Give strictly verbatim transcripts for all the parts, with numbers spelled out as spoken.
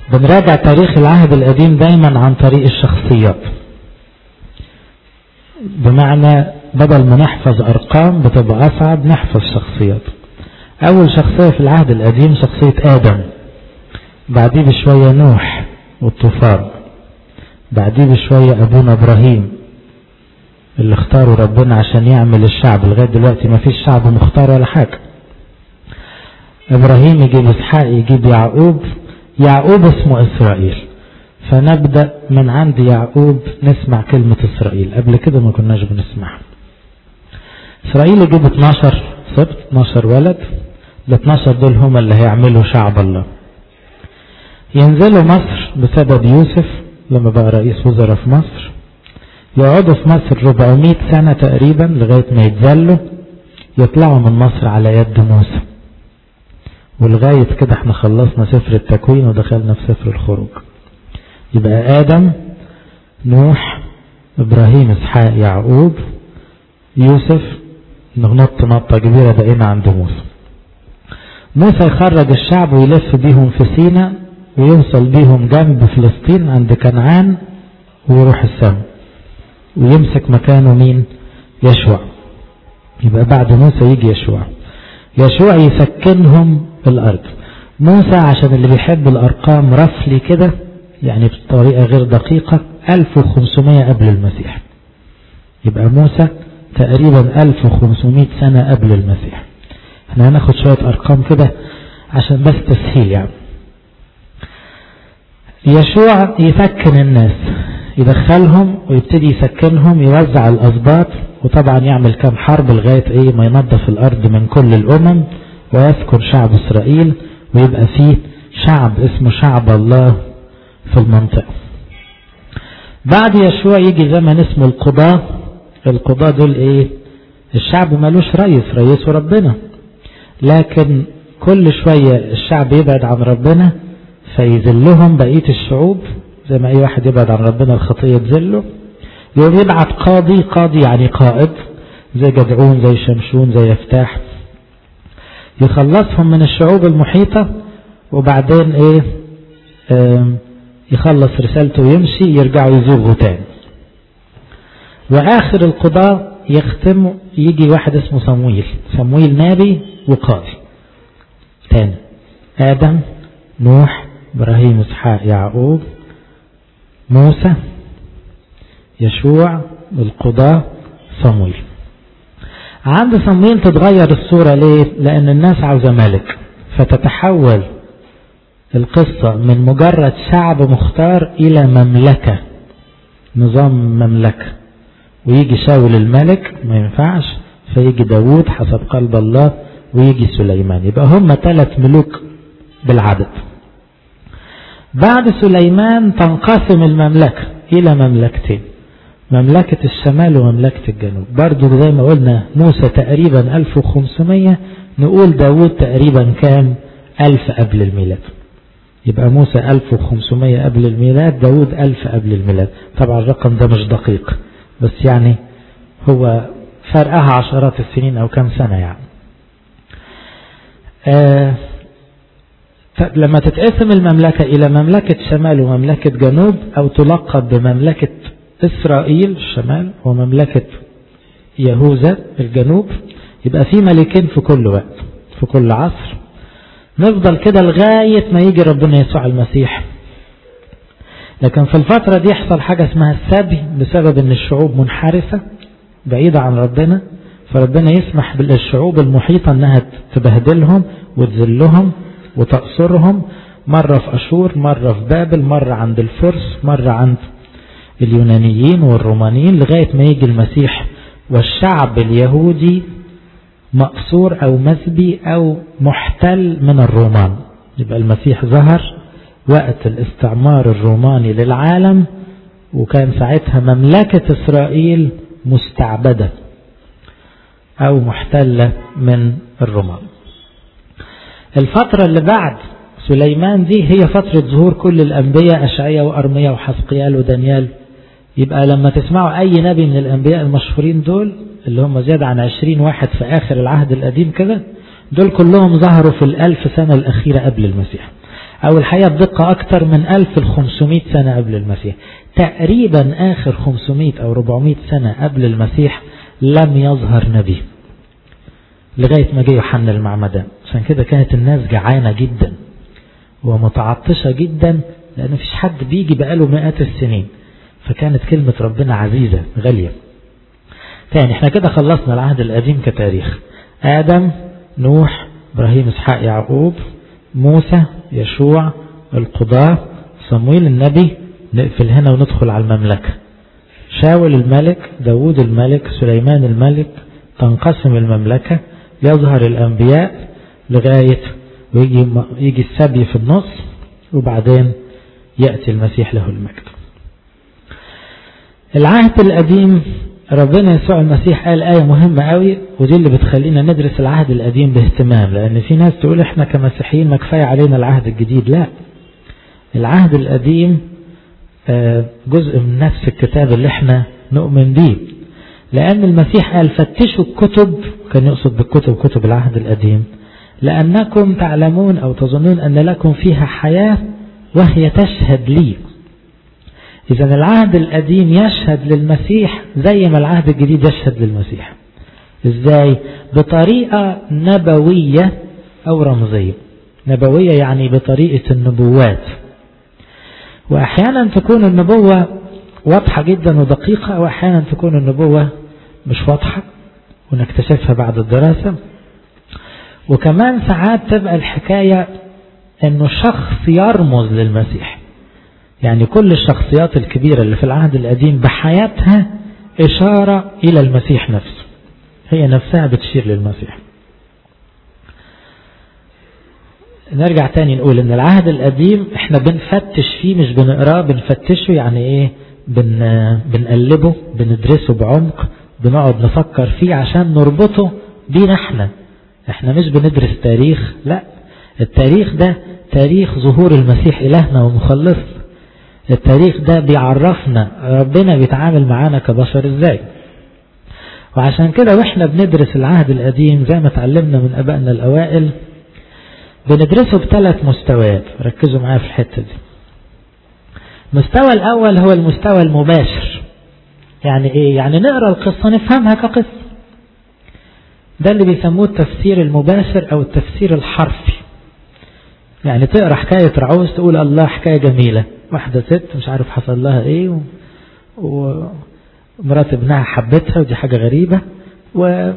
بنراجع تاريخ العهد القديم دايما عن طريق الشخصيات، بمعنى بدل ما نحفظ أرقام بتبقى أصعب نحفظ شخصيات. أول شخصية في العهد القديم شخصية آدم، بعديه بشوية نوح والطوفان، بعديه بشوية أبونا إبراهيم اللي اختاروا ربنا عشان يعمل الشعب. لغاية دلوقتي ما فيش شعب مختار ولا حاجة. إبراهيم يجيب إسحاق يجيب يعقوب، يعقوب اسمه إسرائيل، فنبدأ من عند يعقوب نسمع كلمة إسرائيل، قبل كده ما كناش بنسمعها. إسرائيل يجيب اتناشر سبط، اتناشر ولد، ال اتناشر دول هم اللي هيعملوا شعب الله. ينزلوا مصر بسبب يوسف لما بقى رئيس وزراء في مصر، يقعدوا في مصر ربعمائة سنة تقريبا لغاية ما يتذلوا، يطلعوا من مصر على يد موسى. ولغاية كده احنا خلصنا سفر التكوين ودخلنا في سفر الخروج. يبقى آدم، نوح، إبراهيم، إسحاق، يعقوب، يوسف، نغنط نطة كبيرة بقينا عند موسى. موسى يخرج الشعب ويلف بيهم في سيناء ويوصل بيهم جنب فلسطين عند كنعان ويروح السماء، ويمسك مكانه مين؟ يشوع. يبقى بعد موسى يجي يشوع. يشوع يسكنهم الأرض. موسى عشان اللي بيحب الأرقام رفلي كده، يعني بطريقة غير دقيقة، ألف وخمسمائة قبل المسيح. يبقى موسى تقريبا ألف وخمسمائة سنة قبل المسيح. احنا هناخد شوية أرقام كده عشان بس تسهيل يعني. يشوع يسكن الناس، يدخلهم ويبتدي يسكنهم، يوزع الأسباط، وطبعا يعمل كام حرب لغاية ايه ما ينظف الأرض من كل الأمم ويسكن شعب إسرائيل، ويبقى فيه شعب اسمه شعب الله في المنطقة. بعد يشوع يجي زمن اسمه القضاة. القضاة دول ايه؟ الشعب مالوش رئيس، رئيسه ربنا، لكن كل شوية الشعب يبعد عن ربنا فيذلهم بقية الشعوب، زي ما اي واحد يبعد عن ربنا الخطية تذله. يوم يبعت قاضي، قاضي يعني قائد، زي جدعون زي شمشون زي يفتاح، يخلصهم من الشعوب المحيطة، وبعدين ايه يخلص رسالته ويمشي، يرجعوا يزوغوا تاني. واخر القضاء يختم يجي واحد اسمه صمويل. صمويل نبي وقاضي تاني. آدم، نوح، إبراهيم، إسحاق، يعقوب، موسى، يشوع، القضاء، صمويل. عند صمويل تتغير الصورة. ليه؟ لأن الناس عاوزة ملك، فتتحول القصة من مجرد شعب مختار إلى مملكة، نظام مملكة. ويجي شاول الملك ما ينفعش، فيجي داود حسب قلب الله، ويجي سليمان. يبقى هم ثلاث ملوك بالعدد. بعد سليمان تنقسم المملكة إلى مملكتين، مملكة الشمال ومملكة الجنوب. برضو زي ما قلنا موسى تقريبا ألف وخمسمائة، نقول داود تقريبا كام؟ ألف قبل الميلاد. يبقى موسى ألف وخمسمائة قبل الميلاد، داود ألف قبل الميلاد. طبعا الرقم ده مش دقيق، بس يعني هو فرقها عشرات السنين أو كم سنة يعني. آه لما تتقسم المملكة إلى مملكة شمال ومملكة جنوب، أو تلقب بمملكة إسرائيل الشمال ومملكة يهوذا الجنوب، يبقى في ملكين في كل وقت في كل عصر. نفضل كده لغاية ما يجي ربنا يسوع المسيح. لكن في الفترة دي يحصل حاجة اسمها السبي، بسبب ان الشعوب منحرفة بعيدة عن ربنا، فربنا يسمح بالشعوب المحيطة انها تبهدلهم وتذلهم وتأسرهم، مرة في أشور، مرة في بابل، مرة عند الفرس، مرة عند اليونانيين والرومانيين، لغاية ما يجي المسيح والشعب اليهودي مأسور أو مسبي أو محتل من الرومان. يبقى المسيح ظهر وقت الاستعمار الروماني للعالم، وكان ساعتها مملكة إسرائيل مستعبدة أو محتلة من الرومان. الفترة اللي بعد سليمان دي هي فترة ظهور كل الأنبياء، أشعياء وأرميا وحزقيال ودانيال. يبقى لما تسمعوا أي نبي من الأنبياء المشهورين دول اللي هم زيادة عن عشرين واحد في آخر العهد القديم كده، دول كلهم ظهروا في الألف سنة الأخيرة قبل المسيح. أو الحقيقة بدقة أكتر من ألف وخمسمائة سنة قبل المسيح. تقريبا آخر خمسمائة أو أربعمائة سنة قبل المسيح لم يظهر نبي لغاية ما جه يوحنا المعمدان. عشان كده كانت الناس جعانة جدا ومتعطشة جدا، لأن مفيش حد بيجي بقاله مئات السنين، فكانت كلمة ربنا عزيزة غالية. تاني احنا كده خلصنا العهد القديم كتاريخ: آدم، نوح، إبراهيم، إسحاق، يعقوب، موسى، يشوع، القضاة، صمويل النبي. نقفل هنا وندخل على المملكة: شاول الملك، داود الملك، سليمان الملك. تنقسم المملكة، يظهر الأنبياء لغاية ويجي يجي السبي في النص، وبعدين يأتي المسيح له المجد. العهد القديم ربنا يسوع المسيح قال آية مهمة قوي، ودي اللي بتخلينا ندرس العهد القديم باهتمام، لأن في ناس تقول احنا كمسيحيين ما كفاية علينا العهد الجديد. لا، العهد القديم جزء من نفس الكتاب اللي احنا نؤمن به، لأن المسيح قال فتشوا الكتب، كان يقصد بالكتب كتب العهد القديم، لأنكم تعلمون أو تظنون أن لكم فيها حياة وهي تشهد لي. إذن العهد القديم يشهد للمسيح زي ما العهد الجديد يشهد للمسيح. إزاي؟ بطريقة نبوية أو رمزية. نبوية يعني بطريقة النبوات، وأحيانا تكون النبوة واضحة جدا ودقيقة، وأحيانا تكون النبوة مش واضحة ونكتشفها بعد الدراسة. وكمان ساعات تبقى الحكاية أنه شخص يرمز للمسيح، يعني كل الشخصيات الكبيرة اللي في العهد القديم بحياتها إشارة إلى المسيح نفسه، هي نفسها بتشير للمسيح. نرجع تاني نقول ان العهد القديم احنا بنفتش فيه، مش بنقراه، بنفتشه. يعني ايه؟ بن بنقلبه، بندرسه بعمق، بنقعد نفكر فيه عشان نربطه بينا احنا. احنا مش بندرس تاريخ، لا، التاريخ ده تاريخ ظهور المسيح إلهنا ومخلصنا. التاريخ ده بيعرفنا ربنا بيتعامل معانا كبشر ازاي. وعشان كده واحنا بندرس العهد القديم زي ما تعلمنا من ابائنا الاوائل بندرسه بثلاث مستويات. ركزوا معايا في الحتة دي. المستوى الاول هو المستوى المباشر. يعني ايه؟ يعني نقرأ القصة نفهمها كقصة. ده اللي بيسموه التفسير المباشر او التفسير الحرفي. يعني تقرأ حكاية رعوز تقول الله حكاية جميلة، واحدة ست مش عارف حصل لها ايه ومرات ابنها حبتها ودي حاجة غريبة و...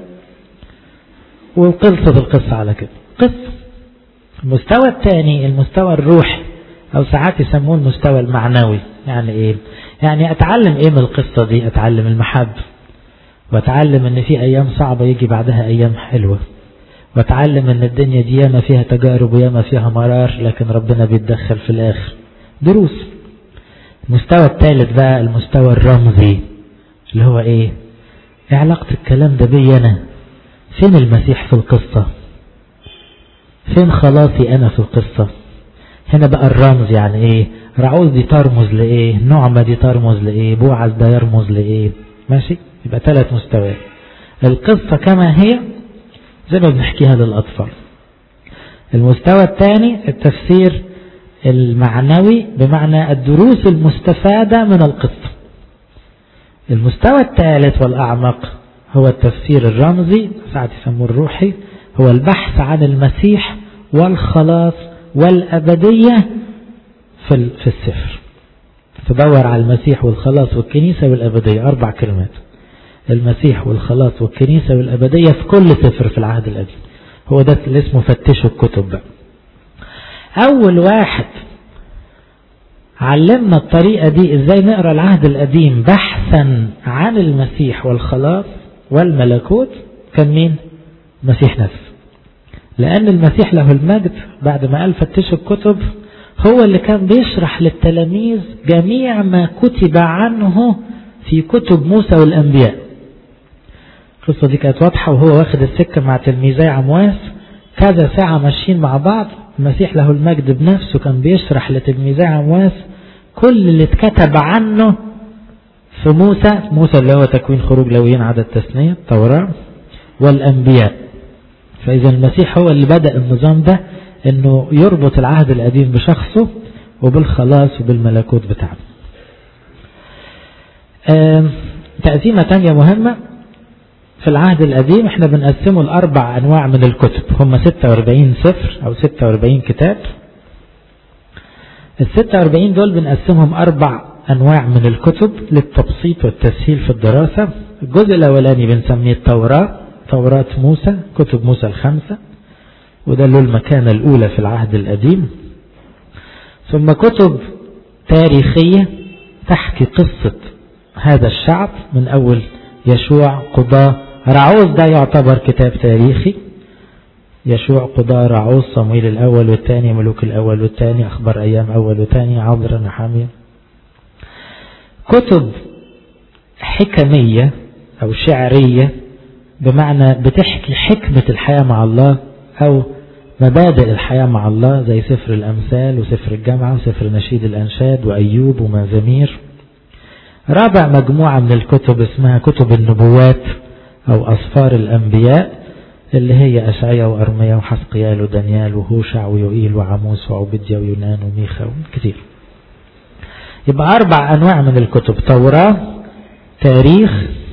وقلصت القصة على كده قصة. المستوى الثاني المستوى الروحي، او ساعات يسموه المستوى المعنوي. يعني ايه؟ يعني اتعلم ايه من القصة دي؟ اتعلم المحبة، واتعلم ان في ايام صعبة يجي بعدها ايام حلوة، واتعلم ان الدنيا دي ياما فيها تجارب وياما فيها مرار، لكن ربنا بيتدخل في الاخر. دروس. المستوى الثالث بقى المستوى الرمزي، اللي هو ايه؟ ايه علاقة الكلام ده بي انا؟ فين المسيح في القصة؟ فين خلاصي انا في القصة؟ هنا بقى الرمز. يعني ايه؟ رعوز دي ترمز لايه؟ نعمة دي ترمز لايه؟ بوعز ده يرمز لايه؟ ماشي؟ يبقى ثلاث مستويات. القصة كما هي زي ما بنحكيها للأطفال. المستوى الثاني التفسير المعنوي، بمعنى الدروس المستفادة من القصة. المستوى الثالث والأعمق هو التفسير الرمزي، ساعات يسموه الروحي، هو البحث عن المسيح والخلاص والأبدية في في السفر. تدور على المسيح والخلاص والكنيسة والأبدية، أربع كلمات: المسيح والخلاص والكنيسة والأبدية في كل سفر في العهد القديم. هو ده اللي اسمه فتشوا الكتب بقى. أول واحد علمنا الطريقة دي ازاي نقرأ العهد القديم بحثا عن المسيح والخلاص والملكوت كان مين؟ المسيح نفسه. لأن المسيح له المجد بعد ما قال فتشوا الكتب هو اللي كان بيشرح للتلاميذ جميع ما كتب عنه في كتب موسى والأنبياء. القصة دي كانت واضحة، وهو واخد السكة مع تلميذي عمواس كذا ساعة ماشيين مع بعض. المسيح له المجد بنفسه كان بيشرح لتلميذي عمواس كل اللي اتكتب عنه في موسى، موسى اللي هو تكوين خروج لويين عدد تثنية التوراة والأنبياء. فإذا المسيح هو اللي بدأ النظام ده انه يربط العهد القديم بشخصه وبالخلاص وبالملكوت بتاعه. تقسيمة تانية مهمة في العهد القديم، احنا بنقسمه لأربع أنواع من الكتب، هم ستة وأربعين سفر أو ستة وأربعين كتاب. الستة وأربعين دول بنقسمهم أربع أنواع من الكتب للتبسيط والتسهيل في الدراسة. الجزء الأولاني بنسميه التوراة، توراة موسى، كتب موسى الخمسة، وده له المكانة الأولى في العهد القديم. ثم كتب تاريخية تحكي قصة هذا الشعب من أول يشوع، قضاة، رعوز، ده يعتبر كتاب تاريخي. يشوع، قضاة، رعوز، صمويل الأول والثاني، ملوك الأول والثاني، أخبار أيام أول وثاني، عذرا، نحامية. كتب حكمية أو شعرية، بمعنى بتحكي حكمة الحياة مع الله أو مبادئ الحياة مع الله، زي سفر الأمثال وسفر الجامعة وسفر نشيد الأنشاد وأيوب ومزامير. رابع مجموعة من الكتب اسمها كتب النبوات أو أسفار الأنبياء، اللي هي أشعياء وأرميا وحسقيال ودانيال وهوشع ويوئيل وعموس وعبديا ويونان وميخا كتير. يبقى أربع أنواع من الكتب: توراة، تاريخ،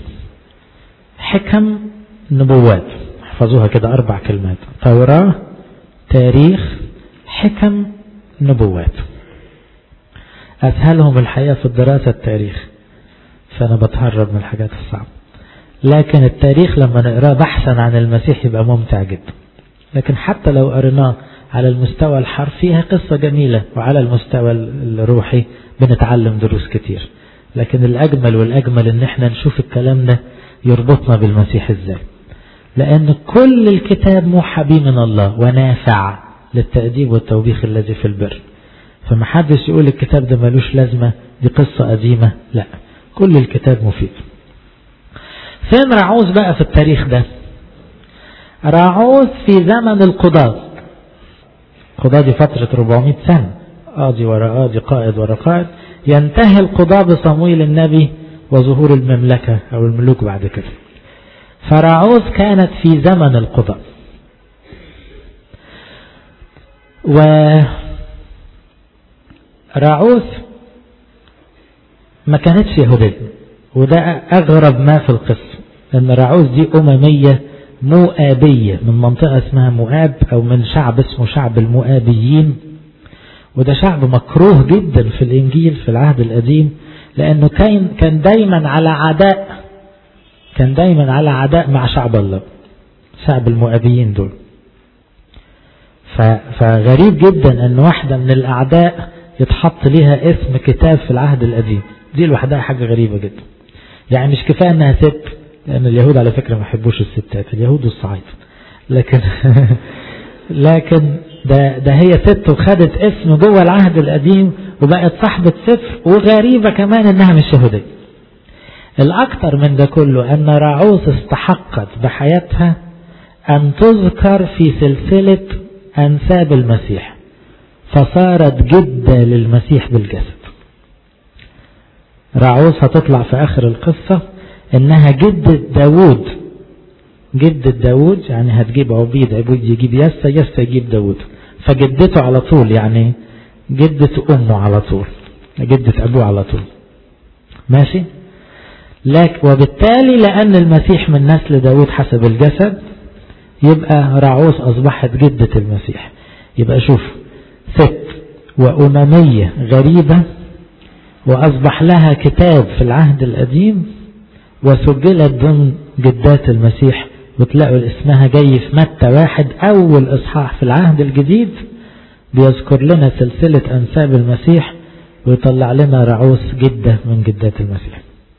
حكم، نبوات. احفظوها كده أربع كلمات: توراة، تاريخ، حكم، نبوات. أسهلهم الحقيقة في الدراسة التاريخ، فأنا بتهرب من الحاجات الصعبة، لكن التاريخ لما نقراه بحثا عن المسيح يبقى ممتع جدا. لكن حتى لو قرناه على المستوى الحرفي هي قصة جميلة، وعلى المستوى الروحي بنتعلم دروس كتير. لكن الأجمل والأجمل إن احنا نشوف الكلام ده يربطنا بالمسيح إزاي، لأن كل الكتاب موحى به من الله ونافع للتأديب والتوبيخ الذي في البر. فمحدش يقول الكتاب ده ملوش لازمة، دي قصة قديمة، لا، كل الكتاب مفيد. فين رعوز بقى في التاريخ ده؟ رعوز في زمن القضاة. القضاة دي فترة أربعمائة سنة، قاضي ورا قاضي، قائد ورا قائد، ينتهي القضاة بصمويل النبي وظهور المملكة أو الملوك بعد كده. فرعوز كانت في زمن القضاة. ورعوز ما كانتش يهودية، وده أغرب ما في القصة، لأن رعوز دي أممية مؤابية من منطقة اسمها مؤاب، أو من شعب اسمه شعب المؤابيين. وده شعب مكروه جدا في الإنجيل في العهد القديم، لأنه كان كان دايما على عداء كان دايما على عداء مع شعب الله، شعب المؤابيين دول. فغريب جدا أن واحدة من الأعداء يتحط لها اسم كتاب في العهد القديم، دي لوحدها حاجة غريبة جدا. يعني مش كفاية أنها ست، لأن اليهود على فكرة ما يحبوش الستات، اليهود والصعيد، لكن لكن ده, ده هي ست وخدت اسم جوه العهد القديم وبقت صاحبة سفر، وغريبة كمان أنها مش يهودية. الأكثر من ده كله أن رعوز استحقت بحياتها أن تذكر في سلسلة أنساب المسيح، فصارت جدة للمسيح بالجسد. رعوز هتطلع في آخر القصة إنها جدة داود، جدة داود، يعني هتجيب عبيد، عبيد يجيب يسى، يسى يجيب داود، فجدته على طول، يعني جدة أمه على طول، جدة أبوه على طول، ماشي. لكن وبالتالي لأن المسيح من نسل داود حسب الجسد، يبقى رعوز أصبحت جدة المسيح. يبقى شوف، ست وأممية غريبة، وأصبح لها كتاب في العهد القديم، وسجلت ضمن جدات المسيح. وتلاقوا اسمها جاي في متى واحد، أول إصحاح في العهد الجديد بيذكر لنا سلسلة أنساب المسيح، ويطلع لنا رعوز جدة من جدات المسيح.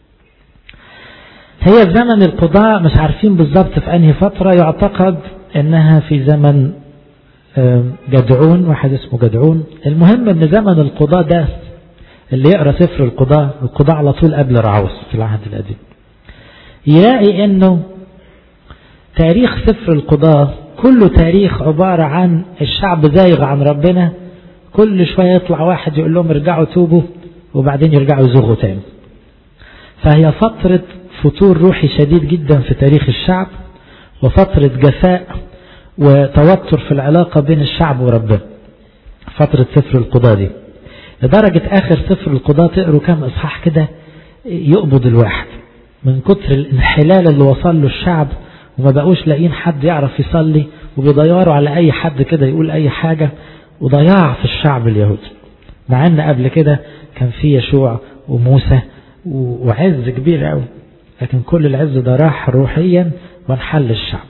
هي في زمن القضاء، مش عارفين بالضبط في أنهي فترة، يعتقد أنها في زمن جدعون، واحد اسمه جدعون. المهم أن زمن القضاء ده اللي يقرأ سفر القضاء، القضاء على طول قبل رعوز في العهد القديم، يلاقي أنه تاريخ سفر القضاء كله تاريخ عبارة عن الشعب زايغ عن ربنا، كل شوية يطلع واحد يقول لهم ارجعوا توبوا، وبعدين يرجعوا يزوغوا تاني. فهي فترة فتور روحي شديد جدا في تاريخ الشعب، وفترة جفاء، وتوتر في العلاقة بين الشعب وربنا. فترة سفر القضاء دي لدرجة آخر سفر القضاء تقروا كام إصحاح كده يقبض الواحد من كتر الانحلال اللي وصل له الشعب، وما بقوش لاقين حد يعرف يصلي، وبيضيعوا على أي حد كده يقول أي حاجة، وضياع في الشعب اليهودي. مع أن قبل كده كان في يشوع وموسى وعز كبير قوي، لكن كل العز ده راح روحيا وانحل الشعب.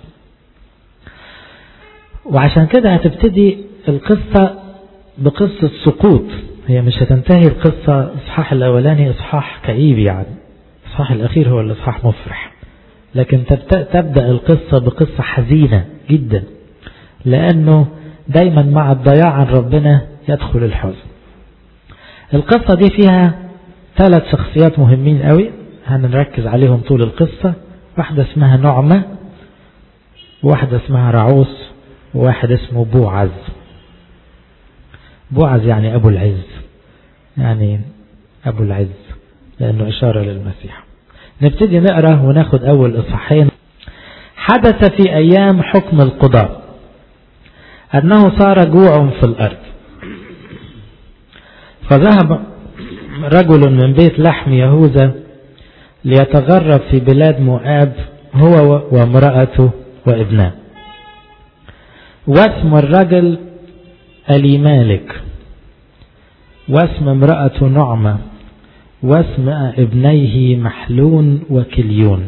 وعشان كده هتبتدي القصة بقصة سقوط، هي مش هتنتهي القصة. إصحاح الأولاني إصحاح كئيب يعني، الإصحاح الأخير هو الإصحاح مفرح، لكن تبدأ القصة بقصة حزينة جدا، لأنه دايما مع الضياع عن ربنا يدخل الحزن. القصة دي فيها ثلاث شخصيات مهمين قوي هنركز عليهم طول القصة. واحدة اسمها نعمة، وواحدة اسمها رعوس، وواحد اسمه بوعز. بوعز يعني أبو العز، يعني أبو العز لأنه إشارة للمسيح. نبتدي نقرأ وناخد أول إصحاحين. حدث في أيام حكم القضاء أنه صار جوع في الأرض، فذهب رجل من بيت لحم يهوذا ليتغرب في بلاد مؤاب هو وامرأته وابنه. واسم الرجل أليمالك، واسم امرأته نعمة، واسم ابنيه محلون وكليون،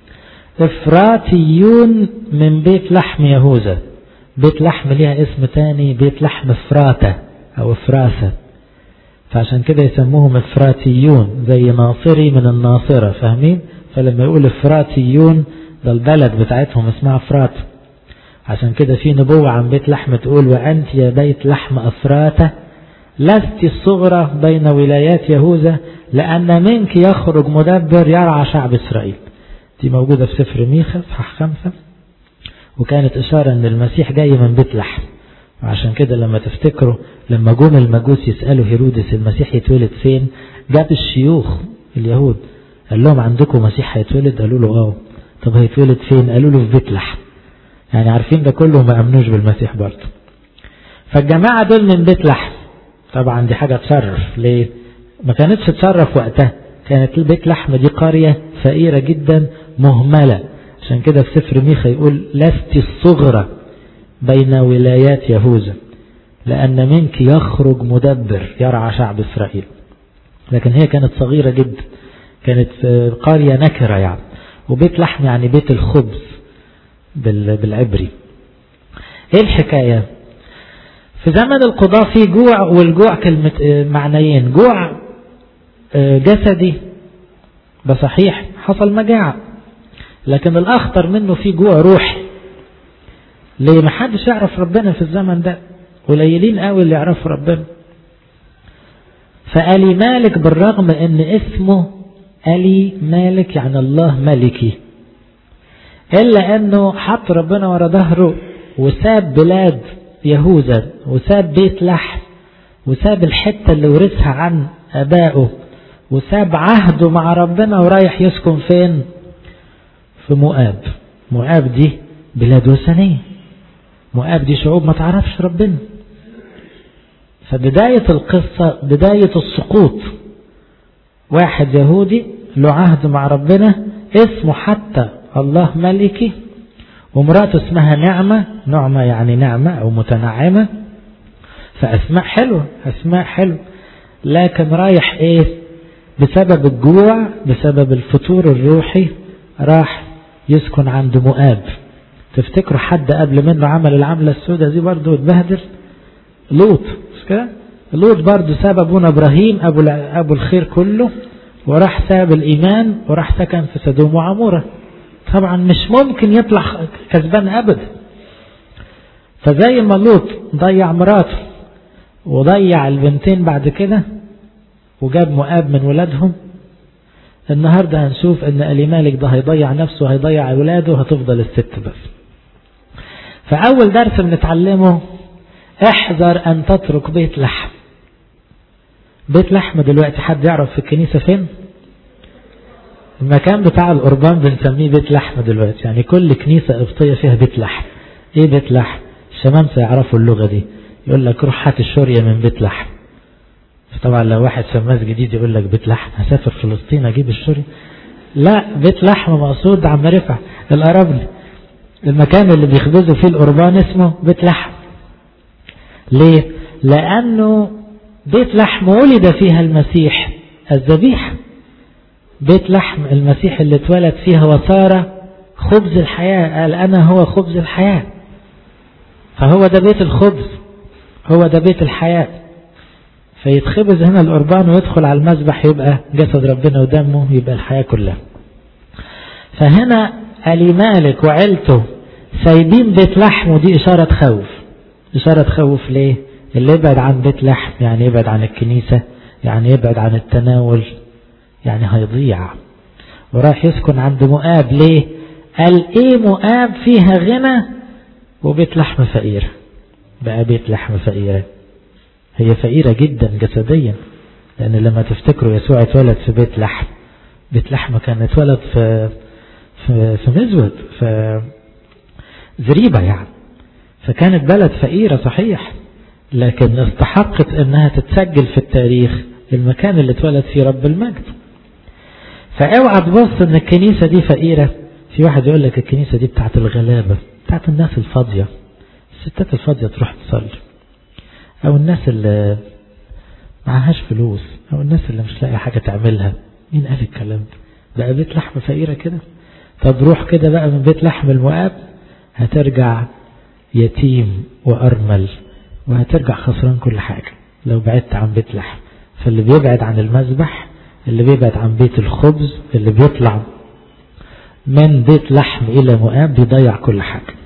إفراتيون من بيت لحم يهوذا. بيت لحم ليها اسم تاني، بيت لحم إفراتة أو إفراسة، فعشان كده يسموهم إفراتيون، زي ناصري من الناصرة، فاهمين؟ فلما يقول إفراتيون ده البلد بتاعتهم اسمها إفرات. عشان كده في نبوة عن بيت لحم تقول: وأنت يا بيت لحم أفراتة لست الصغرى بين ولايات يهوذا، لأن منك يخرج مدبر يرعى شعب إسرائيل. دي موجودة في سفر ميخا صح خمسة، وكانت إشارة أن المسيح جاي من بيت لحم. وعشان كده لما تفتكروا لما جم المجوس يسألوا هيرودس المسيح يتولد فين، جاب الشيوخ اليهود قال لهم: عندكم مسيح هيتولد؟ قالوا له: اه. طب هيتولد فين؟ قالوا له: في بيت لحم. يعني عارفين ده كله ما أمنوش بالمسيح برضه. فالجماعة دول من بيت لحم، طبعا دي حاجة تشرف. ليه؟ ما كانتش تشرف وقتها، كانت بيت لحم دي قرية فقيرة جدا مهملة. عشان كده في سفر ميخا يقول: لست الصغرى بين ولايات يهوذا، لأن منك يخرج مدبر يرعى شعب إسرائيل. لكن هي كانت صغيرة جدا، كانت قرية نكرة يعني. وبيت لحم يعني بيت الخبز بالعبري. ايه الحكاية؟ في زمن القضاء في جوع، والجوع كلمة معنيين: جوع جسدي ده صحيح حصل مجاعة، لكن الأخطر منه في جوع روحي. ليه؟ ما حدش يعرف ربنا في الزمن ده، قليلين قوي اللي يعرفوا ربنا. فألي مالك بالرغم ان اسمه ألي مالك يعني الله ملكي، إلا أنه حط ربنا ورا ظهره وساب بلاد يهوذا وساب بيت لحم وساب الحتة اللي ورثها عن أبائه وساب عهده مع ربنا ورايح يسكن فين؟ في مؤاب. مؤاب دي بلاد وثنية، مؤاب دي شعوب ما تعرفش ربنا. فبداية القصة بداية السقوط، واحد يهودي له عهد مع ربنا اسمه حتى الله ملكي، ومراته اسمها نعمة، نعمة يعني نعمة أو متنعمة، فأسماء حلوة أسماء حلوة، لكن رايح إيه؟ بسبب الجوع، بسبب الفتور الروحي راح يسكن عند مؤاب. تفتكروا حد قبل منه عمل العملة السوداء دي برضه واتبهدل؟ لوط، مش كده؟ لوط برضه ساب أبونا إبراهيم أبو أبو الخير كله، وراح ساب الإيمان وراح سكن في سدوم وعمورة. طبعا مش ممكن يطلع كسبان أبدا. فزي ما لوط ضيع مراته وضيع البنتين بعد كده وجاب مؤاب من ولادهم، النهاردة هنشوف ان ألي مالك ده هيضيع نفسه وهيضيع اولاده وهتفضل الست بس. فأول درس بنتعلمه: احذر ان تترك بيت لحم. بيت لحم دلوقتي حد يعرف في الكنيسة فين؟ المكان بتاع القربان بنسميه بيت لحم دلوقتي، يعني كل كنيسة قبطية فيها بيت لحم. ايه بيت لحم؟ الشمامسة يعرفوا اللغة دي، يقول لك روح هات الشورية من بيت لحم. طبعا لو واحد شماس جديد يقول لك بيت لحم، هسافر فلسطين اجيب الشورية؟ لا، بيت لحم مقصود عم رفع الأرابلي، المكان اللي بيخبزوا فيه القربان اسمه بيت لحم. ليه؟ لأنه بيت لحم ولد فيها المسيح الذبيحة، بيت لحم المسيح اللي اتولد فيها وصار خبز الحياة، قال أنا هو خبز الحياة، فهو ده بيت الخبز، هو ده بيت الحياة. فيتخبز هنا القربان ويدخل على المذبح يبقى جسد ربنا ودمه، يبقى الحياة كلها. فهنا ألي مالك وعيلته سايبين بيت لحم، ودي إشارة خوف. إشارة خوف ليه؟ اللي يبعد عن بيت لحم يعني يبعد عن الكنيسة، يعني يبعد عن التناول، يعني هيضيع. وراح يسكن عند مؤاب. ليه؟ قال ايه مؤاب فيها غنى وبيت لحم فقيرة. بقى بيت لحم فقيرة، هي فقيرة جدا جسديا، لأن لما تفتكروا يسوع اتولد في بيت لحم، بيت لحم كان اتولد في في, في مزود، في زريبة يعني، فكانت بلد فقيرة صحيح، لكن استحقت انها تتسجل في التاريخ المكان اللي اتولد فيه رب المجد. فاوعى تبص ان الكنيسة دي فقيرة. في واحد يقول لك الكنيسة دي بتاعت الغلابة، بتاعت الناس الفاضية، الستات الفاضية تروح تصلي، او الناس اللي معهاش فلوس، او الناس اللي مش لاقي حاجة تعملها. مين قال الكلام ده؟ بقى بيت لحم فقيرة كده؟ طب روح كده بقى من بيت لحم المؤاب، هترجع يتيم وأرمل، وهترجع خسران كل حاجة لو بعدت عن بيت لحم. فاللي بيبعد عن المذبح، اللي بيبعد عن بيت الخبز، اللي بيطلع من بيت لحم إلى مؤاب بيضيع كل حاجة.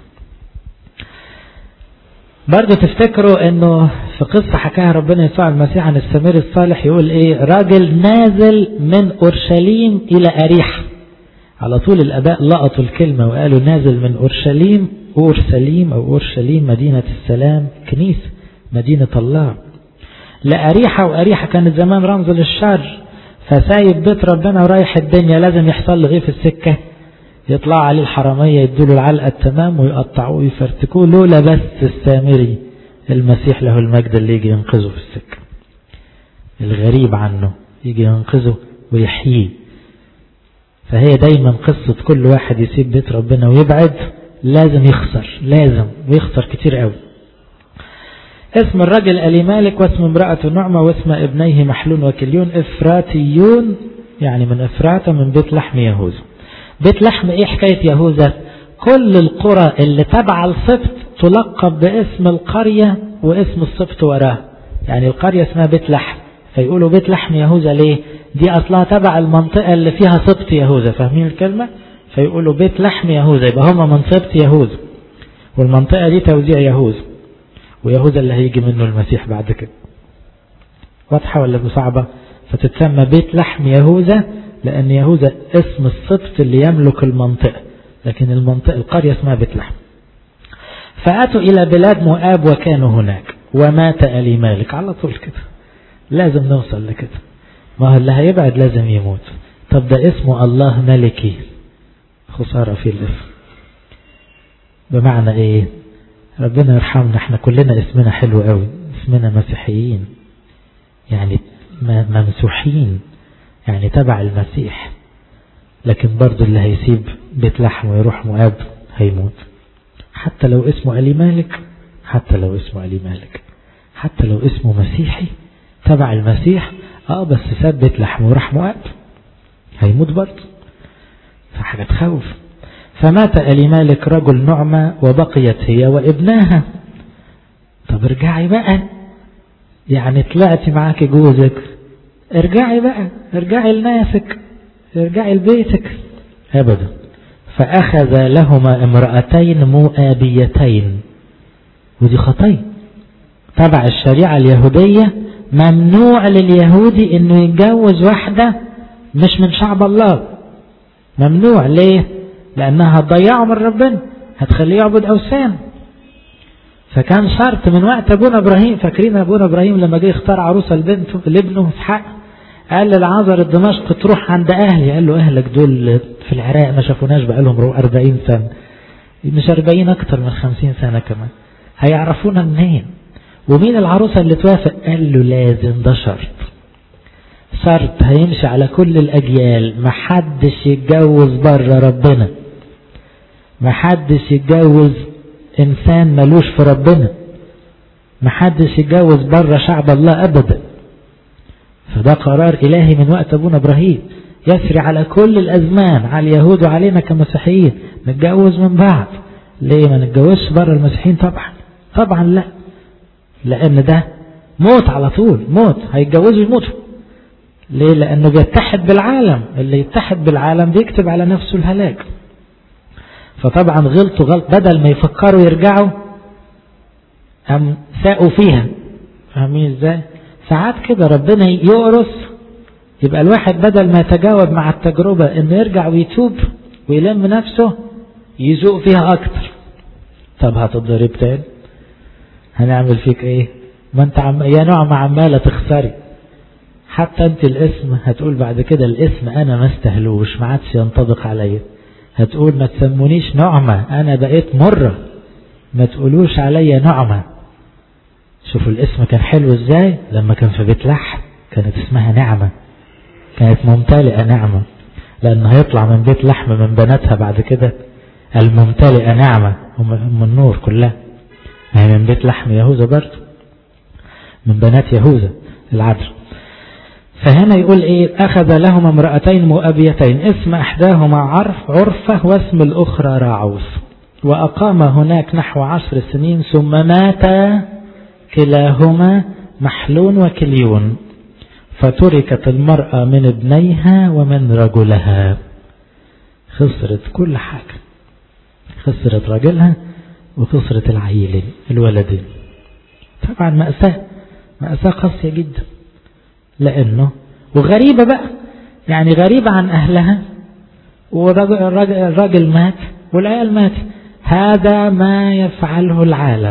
برضو تفتكروا انه في قصة حكاها ربنا يسوع المسيح عن السمير الصالح، يقول ايه؟ راجل نازل من أورشليم إلى أريحة. على طول الآباء لقطوا الكلمة وقالوا نازل من أورشليم، أورشليم أو أورشليم مدينة السلام، كنيسة مدينة الله، لأريحة. وأريحة كانت زمان رمز للشر، فسايب بيت ربنا ورايح الدنيا. لازم يحصل له ايه في السكة؟ يطلع عليه الحرامية يدوله العلقة التمام ويقطعوه ويفرتكوه، لولا بس السامري المسيح له المجد اللي يجي ينقذه في السكة، الغريب عنه يجي ينقذه ويحييه. فهي دايما قصة كل واحد يسيب بيت ربنا ويبعد لازم يخسر، لازم ويخسر كتير قوي. اسم الرجل ألي مالك، واسم امرأته نعمة، واسم ابنيه محلون وكليون، افراتيون يعني من افراته، من بيت لحم يهوذا. بيت لحم ايه حكاية يهوذا؟ كل القرى اللي تبع السبط تلقب باسم القرية واسم السبط وراه، يعني القرية اسمها بيت لحم، فيقولوا بيت لحم يهوذا. ليه؟ دي اصلها تبع المنطقة اللي فيها سبط يهوذا، فاهمين الكلمة؟ فيقولوا بيت لحم يهوذا، يبقى هما من سبط يهوذا، والمنطقة دي توزيع يهوذا، ويهوذا اللي هيجي منه المسيح بعد كده. واضحة ولا صعبة؟ فتتسمى بيت لحم يهوذا لأن يهوذا اسم السبط اللي يملك المنطقة، لكن المنطقة القرية اسمها بيت لحم. فأتوا إلى بلاد مؤاب وكانوا هناك، ومات ألي مالك. على طول كده لازم نوصل لكده، ما هو اللي هيبعد لازم يموت. طب ده اسمه الله ملكي، خسارة في الاسم. بمعنى ايه؟ ربنا يرحمنا، احنا كلنا اسمنا حلو قوي، اسمنا مسيحيين، يعني ممسوحين، يعني تبع المسيح، لكن برضو اللي هيسيب بيت لحم ويروح مؤاب هيموت، حتى لو اسمه ألي مالك، حتى لو اسمه ألي مالك، حتى لو اسمه مسيحي تبع المسيح، اه بس ساب بيت لحم وراح مؤاب هيموت برضو، فحاجة تخوف. فمات ألي مالك رجل نعمة وبقيت هي وابناها. طب ارجعي بقى، يعني طلعتي معاك جوزك، ارجعي بقى، ارجعي لناسك، ارجعي لبيتك. ابدا. فاخذ لهما امرأتين مؤابيتين، ودي خطية تبع الشريعة اليهودية، ممنوع لليهودي انه يتجوز واحدة مش من شعب الله، ممنوع. ليه؟ لانها هتضيعه من ربنا، هتخليه يعبد اوثان. فكان شرط من وقت ابونا ابراهيم، فاكرين ابونا ابراهيم لما جه يختار عروسه لبنته لابنه اسحاق، قال للعازر الدمشق تروح عند اهلي، قال له اهلك دول في العراق ما شافوناش بقالهم أربعين سنة، مش أربعين أكتر من خمسين سنة كمان. هيعرفونا منين؟ ومين العروسة اللي توافق؟ قال له لازم، ده شرط شرط هيمشي على كل الأجيال، محدش يتجوز بره ربنا، محدش يتجوز إنسان ملوش في ربنا، محدش يتجوز بره شعب الله أبدا. فده قرار إلهي من وقت أبونا إبراهيم يسري على كل الأزمان، على اليهود وعلينا كمسيحيين. نتجوز من بعض ليه؟ ما نتجوزش بره المسيحيين طبعا طبعا لا، لأن ده موت على طول، موت، هيتجوزوا يموتوا. ليه؟ لأنه بيتحد بالعالم، اللي يتحد بالعالم بيكتب على نفسه الهلاك. فطبعا غلطوا غلط، بدل ما يفكروا يرجعوا هم ساقوا فيها. فاهمين ازاي؟ ساعات كده ربنا يقرص، يبقى الواحد بدل ما يتجاوب مع التجربة انه يرجع ويتوب ويلم نفسه، يزوق فيها اكتر. طب هتضرب تاني، هنعمل فيك ايه؟ ما انت عم... يا نعمة عمالة تخسري. حتى انت الاسم هتقول بعد كده الاسم انا ما استهلوش، ما عادش ينطبق عليا. هتقول ما تسمونيش نعمة، انا بقيت مرة، ما تقولوش عليا نعمة. شوفوا الاسم كان حلو ازاي لما كان في بيت لحم، كانت اسمها نعمة، كانت ممتلئة نعمة، لأن هيطلع من بيت لحم من بناتها بعد كده الممتلئة نعمة، هم النور كلها، هي من بيت لحم يهوذا برضه، من بنات يهوذا العدل. فهنا يقول ايه؟ أخذ لهما امرأتين مؤبيتين، اسم إحداهما عرف عرفة واسم الأخرى راعوث، وأقام هناك نحو عشر سنين، ثم مات كلاهما محلون وكليون، فتركت المرأة من ابنيها ومن رجلها. خسرت كل حاجة، خسرت رجلها وخسرت العيلين الولدين. طبعا مأساة، مأساة قاسية جدا، لأنه وغريبة بقى، يعني غريبة عن أهلها، والراجل مات والعيال مات. هذا ما يفعله العالم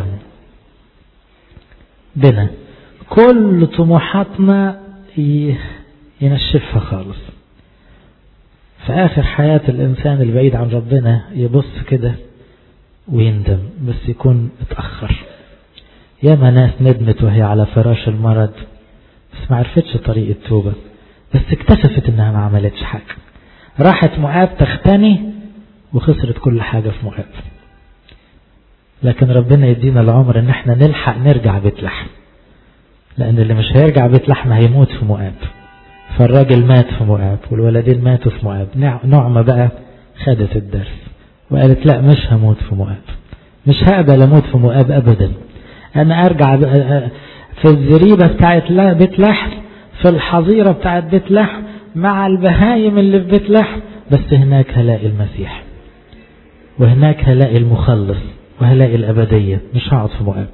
بنا، كل طموحاتنا ينشفها خالص. في آخر حياة الإنسان البعيد عن ربنا يبص كده ويندم، بس يكون اتأخر. ياما ناس ندمت وهي على فراش المرض، بس ما عرفتش طريق التوبة، بس اكتشفت انها ما عملتش حاجة. راحت مؤاب تختني وخسرت كل حاجة في مؤاب. لكن ربنا يدينا العمر ان احنا نلحق نرجع بيت لحم، لأن اللي مش هيرجع بيت لحم هيموت في مؤاب. فالراجل مات في مؤاب والولدين ماتوا في مؤاب. نعمة بقى خدت الدرس وقالت لا، مش هموت في مؤاب، مش هقبل اموت في مؤاب ابدا. انا ارجع في الزريبة بتاعت بيت لحم، في الحظيرة بتاعت بيت لحم، مع البهايم اللي في بيت لحم، بس هناك هلاقي المسيح، وهناك هلاقي المخلص، وهلاقي الأبدية، مش هقعد في مؤاب.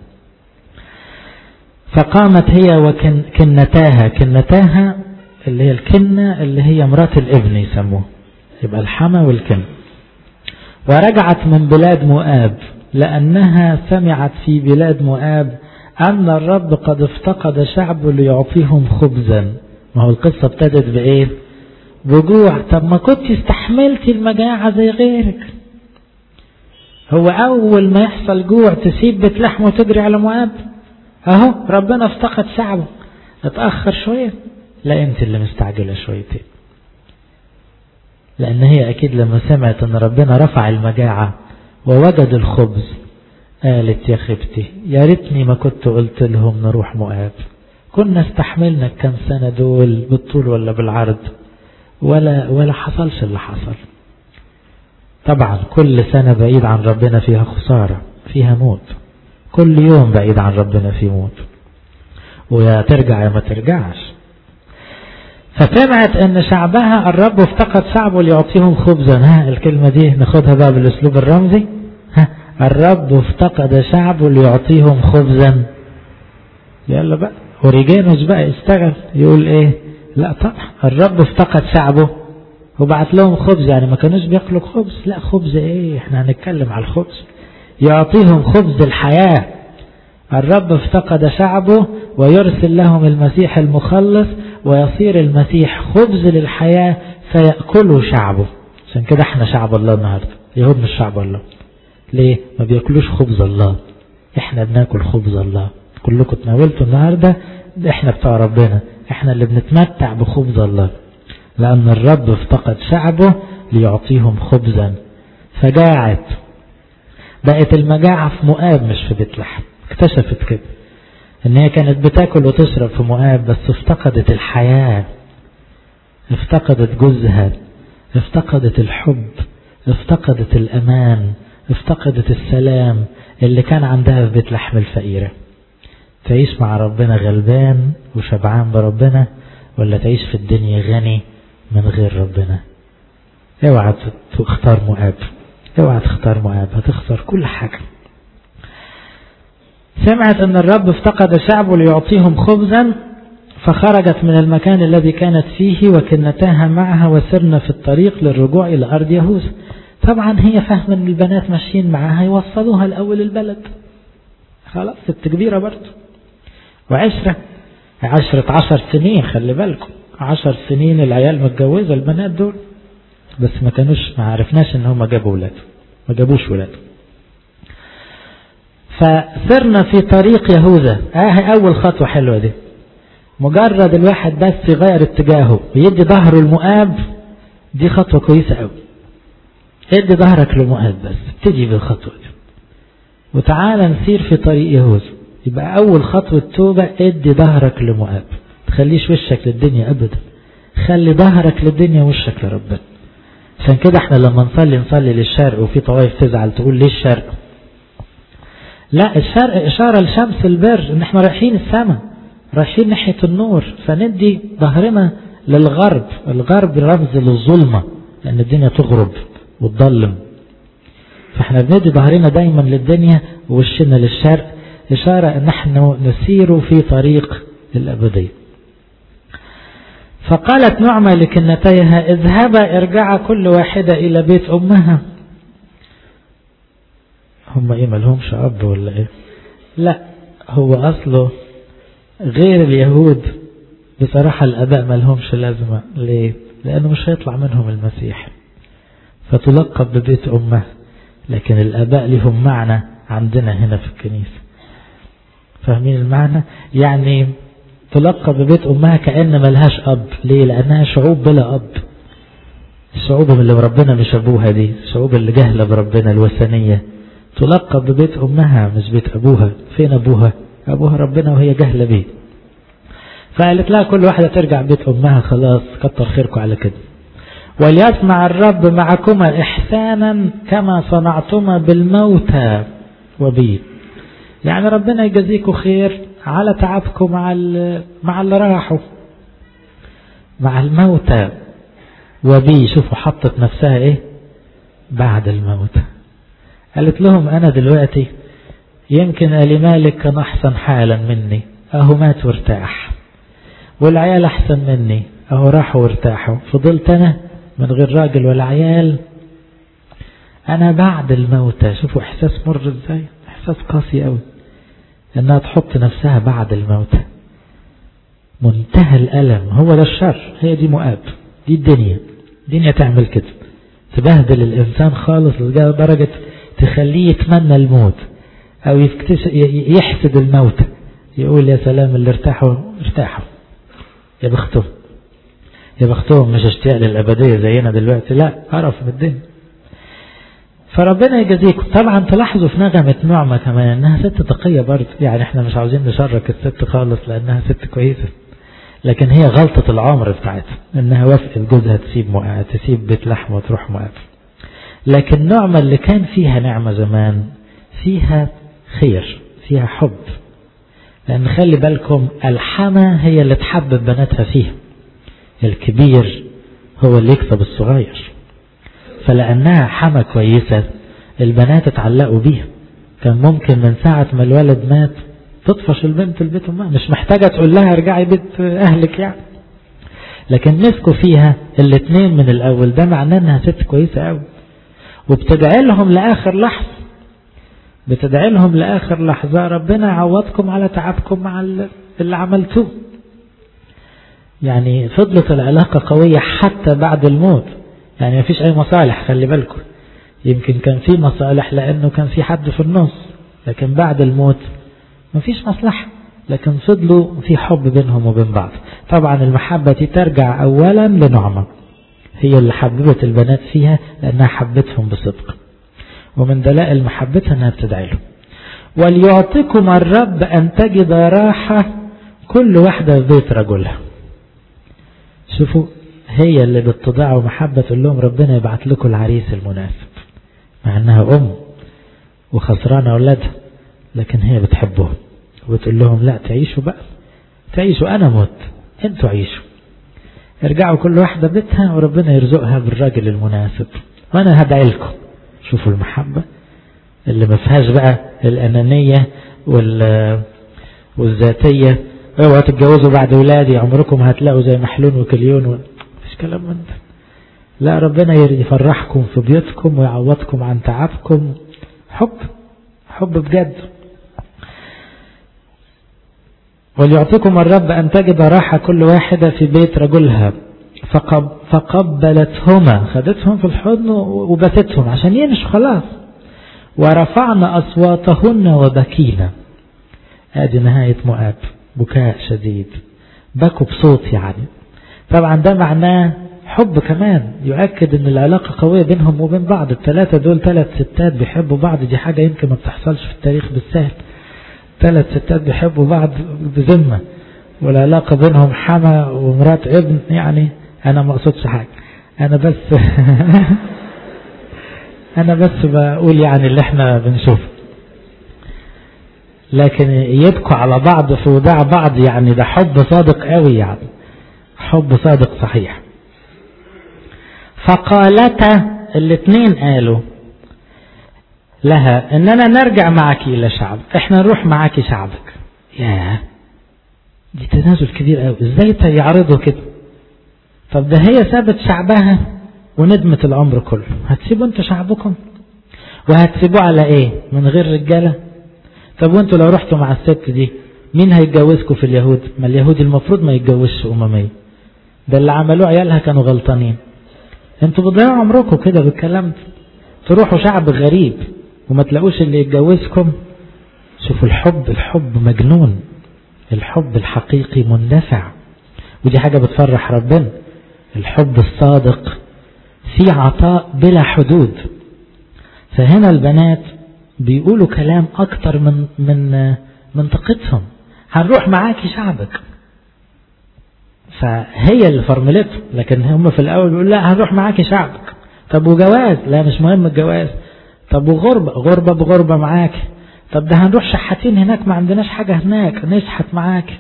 فقامت هي وكنتاها، كنتاها اللي هي الكنة اللي هي مرات الابن يسموه، يبقى الحما والكن. ورجعت من بلاد مؤاب، لأنها سمعت في بلاد مؤاب أن الرب قد افتقد شعبه ليعطيهم خبزا. ما هو القصة ابتدت بإيه؟ بجوع. طب ما كنت استحملتي المجاعة زي غيرك. هو أول ما يحصل جوع تسيب بيت لحم وتجري على مؤاب؟ اهو ربنا افتقد شعبه، اتأخر شوية. لا انت اللي مستعجلة شويتين، لان هي اكيد لما سمعت ان ربنا رفع المجاعة ووجد الخبز قالت يا خبتي، يا ريتني ما كنت قلت لهم نروح مؤاب، كنا استحملنا كم سنة دول بالطول ولا بالعرض، ولا ولا حصلش اللي حصل. طبعا كل سنة بعيد عن ربنا فيها خسارة، فيها موت. كل يوم بعيد عن ربنا في موت، ويا ترجع يا ما ترجعش. فسمعت ان شعبها الرب افتقد شعبه ليعطيهم خبزا. ها الكلمة دي ناخدها بقى بالاسلوب الرمزي. ها الرب افتقد شعبه ليعطيهم خبزا. يلا بقى اوريجينوس بقى يشتغل يقول ايه؟ لا طبعا الرب افتقد شعبه وبعت لهم خبز، يعني ما كانوش بياكلوا خبز. لا خبز ايه، احنا هنتكلم على الخبز. يعطيهم خبز الحياة. الرب افتقد شعبه ويرسل لهم المسيح المخلص، ويصير المسيح خبز للحياة فيأكله شعبه. عشان كده احنا شعب الله النهاردة، اليهود مش شعب الله، ليه؟ ما بيأكلوش خبز الله. احنا بناكل خبز الله، كلكم تناولتوا النهاردة، احنا بتاع ربنا، احنا اللي بنتمتع بخبز الله. لأن الرب افتقد شعبه ليعطيهم خبزا فجاعت. بقت المجاعة في مؤاب مش في بيت لحم. اكتشفت كده ان هي كانت بتاكل وتشرب في مؤاب، بس افتقدت الحياة، افتقدت جوزها، افتقدت الحب، افتقدت الأمان، افتقدت السلام اللي كان عندها في بيت لحم الفقيرة. تعيش مع ربنا غلبان وشبعان بربنا، ولا تعيش في الدنيا غني من غير ربنا؟ اوعى تختار مؤاب، اوعى تختار مؤاب، هتخسر كل حاجة. سمعت ان الرب افتقد شعبه ليعطيهم خبزا، فخرجت من المكان الذي كانت فيه وكنتاها معها وسرنا في الطريق للرجوع إلى أرض يهوذا. طبعا هي فاهمة ان البنات ماشيين معاها يوصلوها الأول البلد، خلاص ست كبيرة برضه، وعشرة عشرة عشر سنين. خلي بالكم عشر سنين العيال متجوزة البنات دول، بس ما كانوش ما عرفناش ان هم جابوا ولاد، ما جابوش ولاد. فسرنا في طريق يهوذا. اه اول خطوة حلوة دي، مجرد الواحد بس يغير اتجاهه ويدي ظهره لمؤاب، دي خطوة كويسة قوي. ادي ظهرك لمؤاب بس، ابتدي بالخطوة دي وتعالى نسير في طريق يهوذا. يبقى اول خطوة توبة، ادي ظهرك لمؤاب، تخليش وشك للدنيا ابدا، خلي ظهرك للدنيا وشك لربنا. عشان كده احنا لما نصلي نصلي للشرق، وفي طوائف تزعل تقول ليه الشرق؟ لا، الشرق اشارة لشمس البر، ان احنا رايحين السماء، رايحين ناحية النور، فندي ظهرنا للغرب. الغرب رمز للظلمة، لان الدنيا تغرب وتضلم، فاحنا بندي ظهرنا دايما للدنيا ووشنا للشرق، اشارة ان احنا نسير في طريق الابدية. فقالت نعمة لكنتيها اذهبا ارجعا كل واحدة الى بيت امها. هم ايه مالهمش اب ولا ايه؟ لا، هو اصله غير اليهود بصراحة الاباء مالهمش لازمة. ليه؟ لانه مش هيطلع منهم المسيح، فتلقب ببيت امها. لكن الاباء لهم معنى عندنا هنا في الكنيسة، فاهمين المعنى؟ يعني تلقب ببيت امها كأن ملهاش اب. ليه؟ لانها شعوب بلا اب، الشعوب اللي بربنا مش ابوها، دي الشعوب اللي جهلة بربنا الوثنية، تلقب ببيت امها مش بيت ابوها. فين ابوها؟ ابوها ربنا وهي جهلة بيه. فقالت لها كل واحدة ترجع بيت امها، خلاص كتر خيركم على كده. وليصنع الرب معكما احسانا كما صنعتما بالموتى وبي. يعني ربنا يجزيكم خير على تعبكم مع مع اللي راحوا، مع الموتى وبي. شوفوا حطت نفسها ايه بعد الموت. قالت لهم انا دلوقتي يمكن آل مالك كان احسن حالا مني، اهو مات وارتاح، والعيال احسن مني اهو راحوا وارتاحوا، فضلت انا من غير راجل ولا عيال. انا بعد الموتى. شوفوا احساس مر ازاي، احساس قاسي قوي انها تحط نفسها بعد الموتى. منتهى الالم، هو ده الشر، هي دي مؤاب، دي الدنيا. الدنيا تعمل كده، تبهدل الانسان خالص لدرجة تخليه يتمنى الموت او يحسد الموت، يقول يا سلام اللي ارتاحوا ارتاحوا، يا بختهم يا بختهم، مش اشتياق للابدية زينا دلوقتي، لا قرف من الدنيا. فربنا يجزيكم. طبعا تلاحظوا في نغمة نعمة كمان انها ست تقية برضه، يعني احنا مش عاوزين نشرك الست خالص لانها ست كويسة، لكن هي غلطة العمر بتاعتها انها وافقت جوزها تسيب مؤاب، تسيب بيت لحم وتروح مؤاب. لكن نعمة اللي كان فيها نعمة زمان فيها خير، فيها حب. لان خلي بالكم الحما هي اللي تحبب بناتها فيها، الكبير هو اللي يكسب الصغير. فلأنها حما كويسة البنات اتعلقوا بيها. كان ممكن من ساعة ما الولد مات تطفش البنت البيت امها، مش محتاجة تقول لها ارجعي بيت اهلك يعني، لكن مسكوا فيها الاثنين من الاول. ده معناه انها ست كويسة قوي، وبتدعي لهم لاخر لحظة، بتدعي لهم لاخر لحظة ربنا يعوضكم على تعبكم مع اللي عملتوه. يعني فضلت العلاقة قوية حتى بعد الموت، يعني ما فيش اي مصالح. خلي بالكم يمكن كان في مصالح لأنه كان في حد في النص، لكن بعد الموت مفيش مصلحة، لكن فضلوا في حب بينهم وبين بعض. طبعا المحبة دي ترجع أولا لنعمة، هي اللي حببت البنات فيها لأنها حبتهم بصدق، ومن دلائل محبتها أنها بتدعي له. وليعطيكم الرب أن تجد راحة كل واحدة في بيت رجلها. شوفوا، هي اللي باتضاع ومحبة تقول لهم ربنا يبعت لكم العريس المناسب، مع أنها أم وخسرانة أولادها، لكن هي بتحبهم وبتقول لهم لا تعيشوا بقى، تعيشوا، أنا موت أنتوا عيشوا، ارجعوا كل واحدة بيتها وربنا يرزقها بالراجل المناسب وأنا هدعي لكم. شوفوا المحبة اللي ما فيهاش بقى الأنانية والذاتية، اوعوا تتجوزوا بعد ولادي عمركم هتلاقوا زي محلون وكليون، مفيش كلام من ده. لا، ربنا يفرحكم في بيوتكم ويعوضكم عن تعبكم. حب حب بجد. وليعطيكم الرب أن تجد راحة كل واحدة في بيت رجلها. فقب فقبلتهما، خدتهم في الحضن وبتتهم عشان ينشوا خلاص. ورفعنا أصواتهن وبكينا. هذه نهاية مؤاب، بكاء شديد، بكوا بصوت يعني. طبعا ده معناه حب كمان، يؤكد ان العلاقة قوية بينهم وبين بعض. الثلاثة دول ثلاث ستات بيحبوا بعض، دي حاجة يمكن ما بتحصلش في التاريخ بالسهل. ثلاث ستات بيحبوا بعض بذمة، والعلاقة بينهم حما ومرات ابن. يعني انا ما اقصدش حاجة، انا بس انا بس بقول يعني اللي احنا بنشوفه، لكن يبكوا على بعض في وداع بعض، يعني ده حب صادق قوي، يعني حب صادق صحيح. فقالتا الاثنين قالوا لها اننا نرجع معك الى شعب، احنا نروح معك شعبك. ياه، دي تنازل كبير قوي، ازاي يعرضوا كده؟ طب ده هي سابت شعبها وندمت العمر كله، هتسيبوا انتوا شعبكم وهتسيبوه على ايه؟ من غير رجاله؟ طب وانتوا لو رحتوا مع الست دي مين هيتجوزكم في اليهود؟ ما اليهود المفروض ما يتجوزش امميه، ده اللي عملوه عيالها كانوا غلطانين. انتوا بتضيعوا عمركم كده بالكلام ده، تروحوا شعب غريب وما تلاقوش اللي يتجوزكم. شوفوا الحب، الحب مجنون، الحب الحقيقي مندفع، ودي حاجة بتفرح ربنا. الحب الصادق في عطاء بلا حدود. فهنا البنات بيقولوا كلام اكتر من من من طاقتهم، هنروح معاكي شعبك. فهي اللي فرملته، لكن هم في الاول بيقولوا لا هنروح معاكي شعبك. طب وجواز؟ لا مش مهم الجواز. طب وغربة؟ غربة بغربة معاك. طب ده هنروح شحاتين هناك، ما عندناش حاجة هناك، نشحت معاك.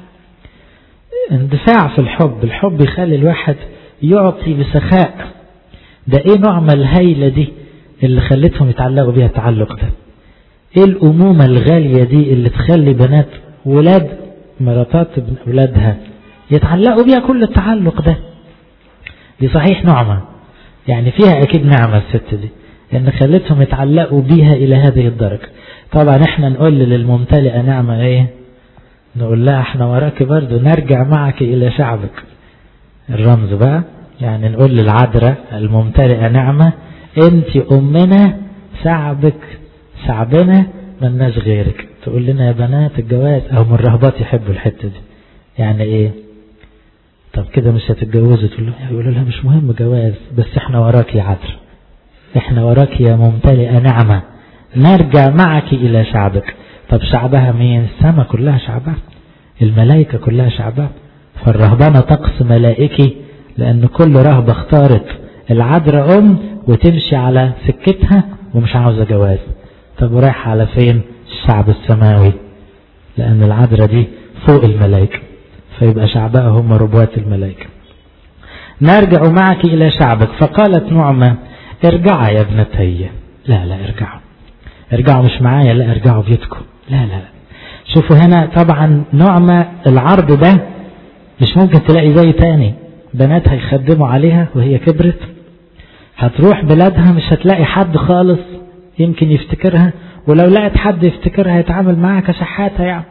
اندفاع في الحب، الحب يخلي الواحد يعطي بسخاء. ده ايه نعمة الهيلة دي اللي خلتهم يتعلقوا بيها التعلق ده؟ ايه الامومة الغالية دي اللي تخلي بنات ولاد مراتات ولادها يتعلقوا بيها كل التعلق ده؟ دي صحيح نعمة، يعني فيها اكيد نعمة الست دي ان خلتهم يتعلقوا بيها الى هذه الدرجة. طبعا احنا نقول للممتلئة نعمة ايه؟ نقول لها احنا وراك برضو، نرجع معك الى شعبك. الرمز بقى، يعني نقول للعذراء الممتلئة نعمة انت امنا، شعبك شعبنا، ملناش غيرك. تقول لنا يا بنات الجواز، او من الرهبات يحبوا الحتة دي. يعني ايه؟ طب كده مش هتتجوزوا؟ تقول له يقولوا لها مش مهم جواز، بس احنا وراك يا عذراء، احنا وراك يا ممتلئة نعمة، نرجع معك الى شعبك. طب شعبها مين؟ السماء كلها شعبها، الملائكة كلها شعبها. فالرهبانة طقس ملائكي، لان كل رهبة اختارت العذراء ام وتمشي على سكتها ومش عاوزة جواز. طب ورايح على فين؟ الشعب السماوي، لان العذراء دي فوق الملائكة، فيبقى شعبها هم ربوات الملائكة. نرجع معك الى شعبك. فقالت نعمة ارجعوا يا ابنتي. لا لا ارجعوا، ارجعوا مش معايا، لا ارجعوا بيتكم. لا لا شوفوا هنا طبعا نعمة العرض ده مش ممكن تلاقي زي تاني. بنات هيخدموا عليها وهي كبرت، هتروح بلادها مش هتلاقي حد خالص يمكن يفتكرها، ولو لقت حد يفتكرها يتعامل معاها كشحاتة يعني.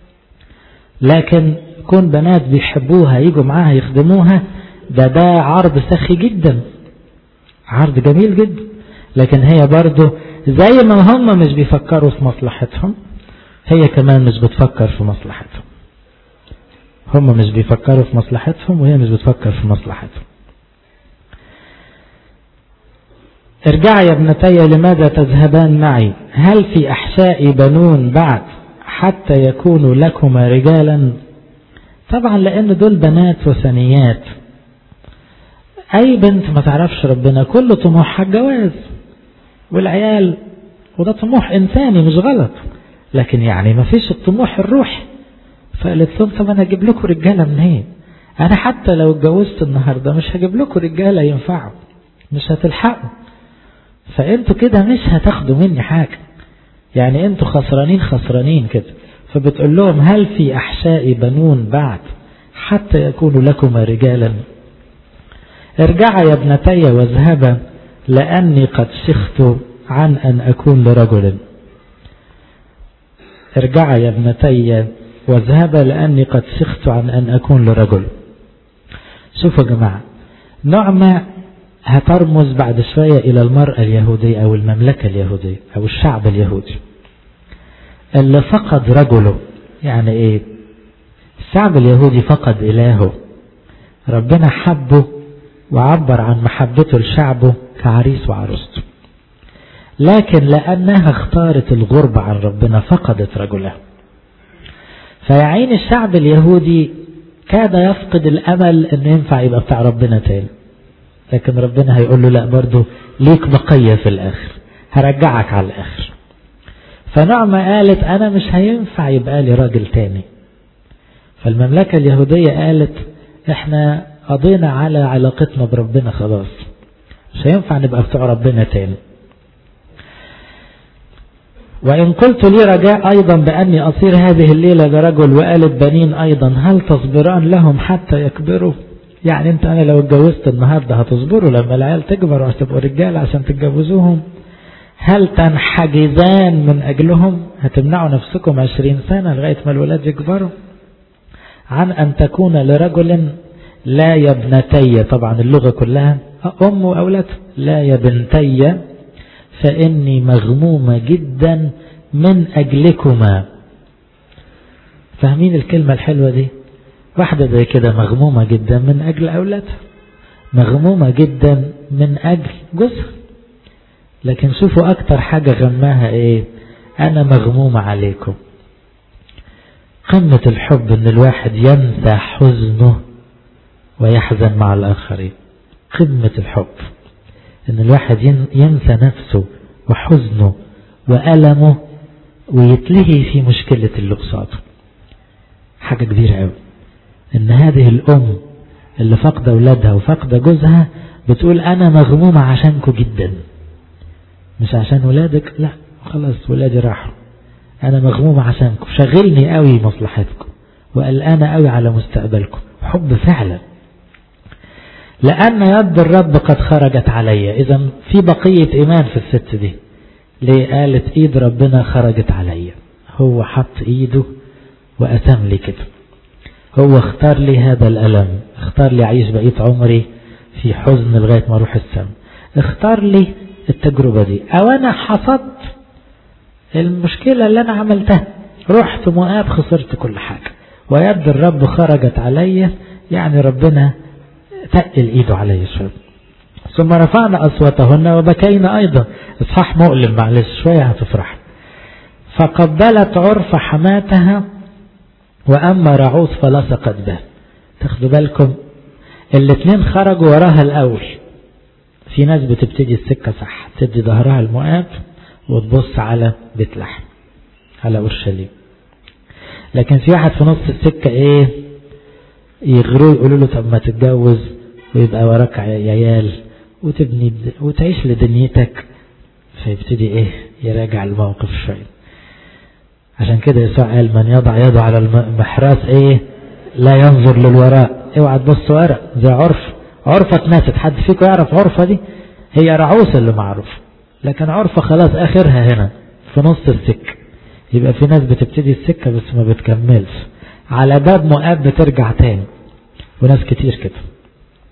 لكن كون بنات بيحبوها يجوا معاها يخدموها، ده ده عرض سخي جدا، عرض جميل جدا. لكن هي برضو زي ما هم مش بيفكروا في مصلحتهم هي كمان مش بتفكر في مصلحتهم. هم مش بيفكروا في مصلحتهم وهي مش بتفكر في مصلحتهم. ارجعي يا ابنتي لماذا تذهبان معي؟ هل في أحشائي بنون بعد حتى يكونوا لكما رجالا؟ طبعا لأن دول بنات وثنيات. أي بنت ما تعرفش ربنا كل طموحها الجواز والعيال، وده طموح إنساني مش غلط، لكن يعني ما فيش الطموح الروحي. فقالت لهم طب أنا أجيب لكم رجالة منين؟ أنا حتى لو اتجوزت النهاردة مش هجيب لكم رجالة ينفعوا، مش هتلحقوا، فأنتوا كده مش هتاخدوا مني حاجة، يعني أنتوا خسرانين خسرانين كده. فبتقول لهم هل في أحشائي بنون بعد حتى يكونوا لكما رجالا؟ ارجعا يا ابنتي واذهبا لأني قد شخت عن أن أكون لرجل. ارجعا يا ابنتي واذهبا لأني قد شخت عن أن أكون لرجل. شوفوا يا جماعة، نعمة هترمز بعد شوية إلى المرأة اليهودية أو المملكة اليهودية أو الشعب اليهودي اللي فقد رجله. يعني إيه؟ الشعب اليهودي فقد إلهه، ربنا حبه وعبر عن محبته لشعبه كعريس وعروسته، لكن لأنها اختارت الغربة عن ربنا فقدت رجلها. فيعين الشعب اليهودي كاد يفقد الأمل أن ينفع يبقى بتاع ربنا تاني، لكن ربنا هيقول له لا، برضو ليك بقية في الآخر، هرجعك على الآخر. فنعمة قالت أنا مش هينفع يبقى لي راجل تاني. فالمملكة اليهودية قالت احنا قضينا على علاقتنا بربنا خلاص، مش هينفع نبقى بتوع ربنا تاني. وإن قلت لي رجاء أيضا بأني أصير هذه الليلة لرجل وقالت بنين أيضا، هل تصبران لهم حتى يكبروا؟ يعني انت انا لو اتجوزت النهاردة هتصبروا لما العيال تكبر وهتبقوا رجال عشان تتجوزوهم؟ هل تنحجزان من أجلهم؟ هتمنعوا نفسكم عشرين سنة لغاية ما الولاد يكبروا عن أن تكون لرجل؟ لا يا ابنتي، طبعا اللغة كلها أم وأولاد، لا يا بنتي فإني مغمومة جدا من أجلكما. فاهمين الكلمة الحلوة دي؟ واحدة زي كده مغمومة جدا من أجل أولادها، مغمومة جدا من أجل جوزها. لكن شوفوا أكتر حاجة غماها إيه؟ أنا مغمومة عليكم. قمة الحب إن الواحد ينسى حزنه ويحزن مع الآخرين. قمة الحب إن الواحد ينسى نفسه وحزنه وألمه ويتلهي في مشكلة اللي قصاده. حاجة كبيرة قوي إن هذه الأم اللي فاقدة أولادها وفاقدة جوزها بتقول أنا مغمومة عشانكم جدا، مش عشان ولادك، لا خلاص ولادي راحوا، أنا مغمومة عشانكم، شغلني قوي مصلحتكم وقلقانة قوي على مستقبلكم. حب فعلا. لأن يد الرب قد خرجت علي. إذا في بقية إيمان في الست دي. ليه قالت إيد ربنا خرجت علي؟ هو حط إيده وأتم لي كده، هو اختار لي هذا الألم، اختار لي أعيش بقية عمري في حزن لغاية ما أروح السما، اختار لي التجربة دي. أو أنا حصدت المشكلة اللي أنا عملتها، رحت مؤاب خسرت كل حاجة، ويد الرب خرجت علي، يعني ربنا تقل إيده علي شوية. ثم رفعنا أصواتهن وبكينا أيضا. إصحاح مؤلم معلش شوية هتفرح. فقبلت عرف حماتها وأما رعوث فلصقت به. تاخدوا بالكم الاثنين خرجوا وراها الأول. في ناس بتبتدي السكة صح، تدي ظهرها المؤاب وتبص على بيت لحم على أورشليم. لكن في واحد في نص السكة ايه يغروه يقولوا له طب ما تتجوز ويبقى وراك عيال وتبني وتعيش لدنيتك، فيبتدي ايه يراجع الموقف شوية. عشان كده يسوع قال من يضع يده على المحراث ايه لا ينظر للوراء. اوعى تبص ورا زي عرف عرفة ناس. حد فيكم يعرف عرفة دي؟ هي رعوس اللي معروف، لكن عرفة خلاص اخرها هنا في نص السكة. يبقى في ناس بتبتدي السكة بس ما بتكملش، على باب مؤاب بترجع تاني، وناس كتير كده.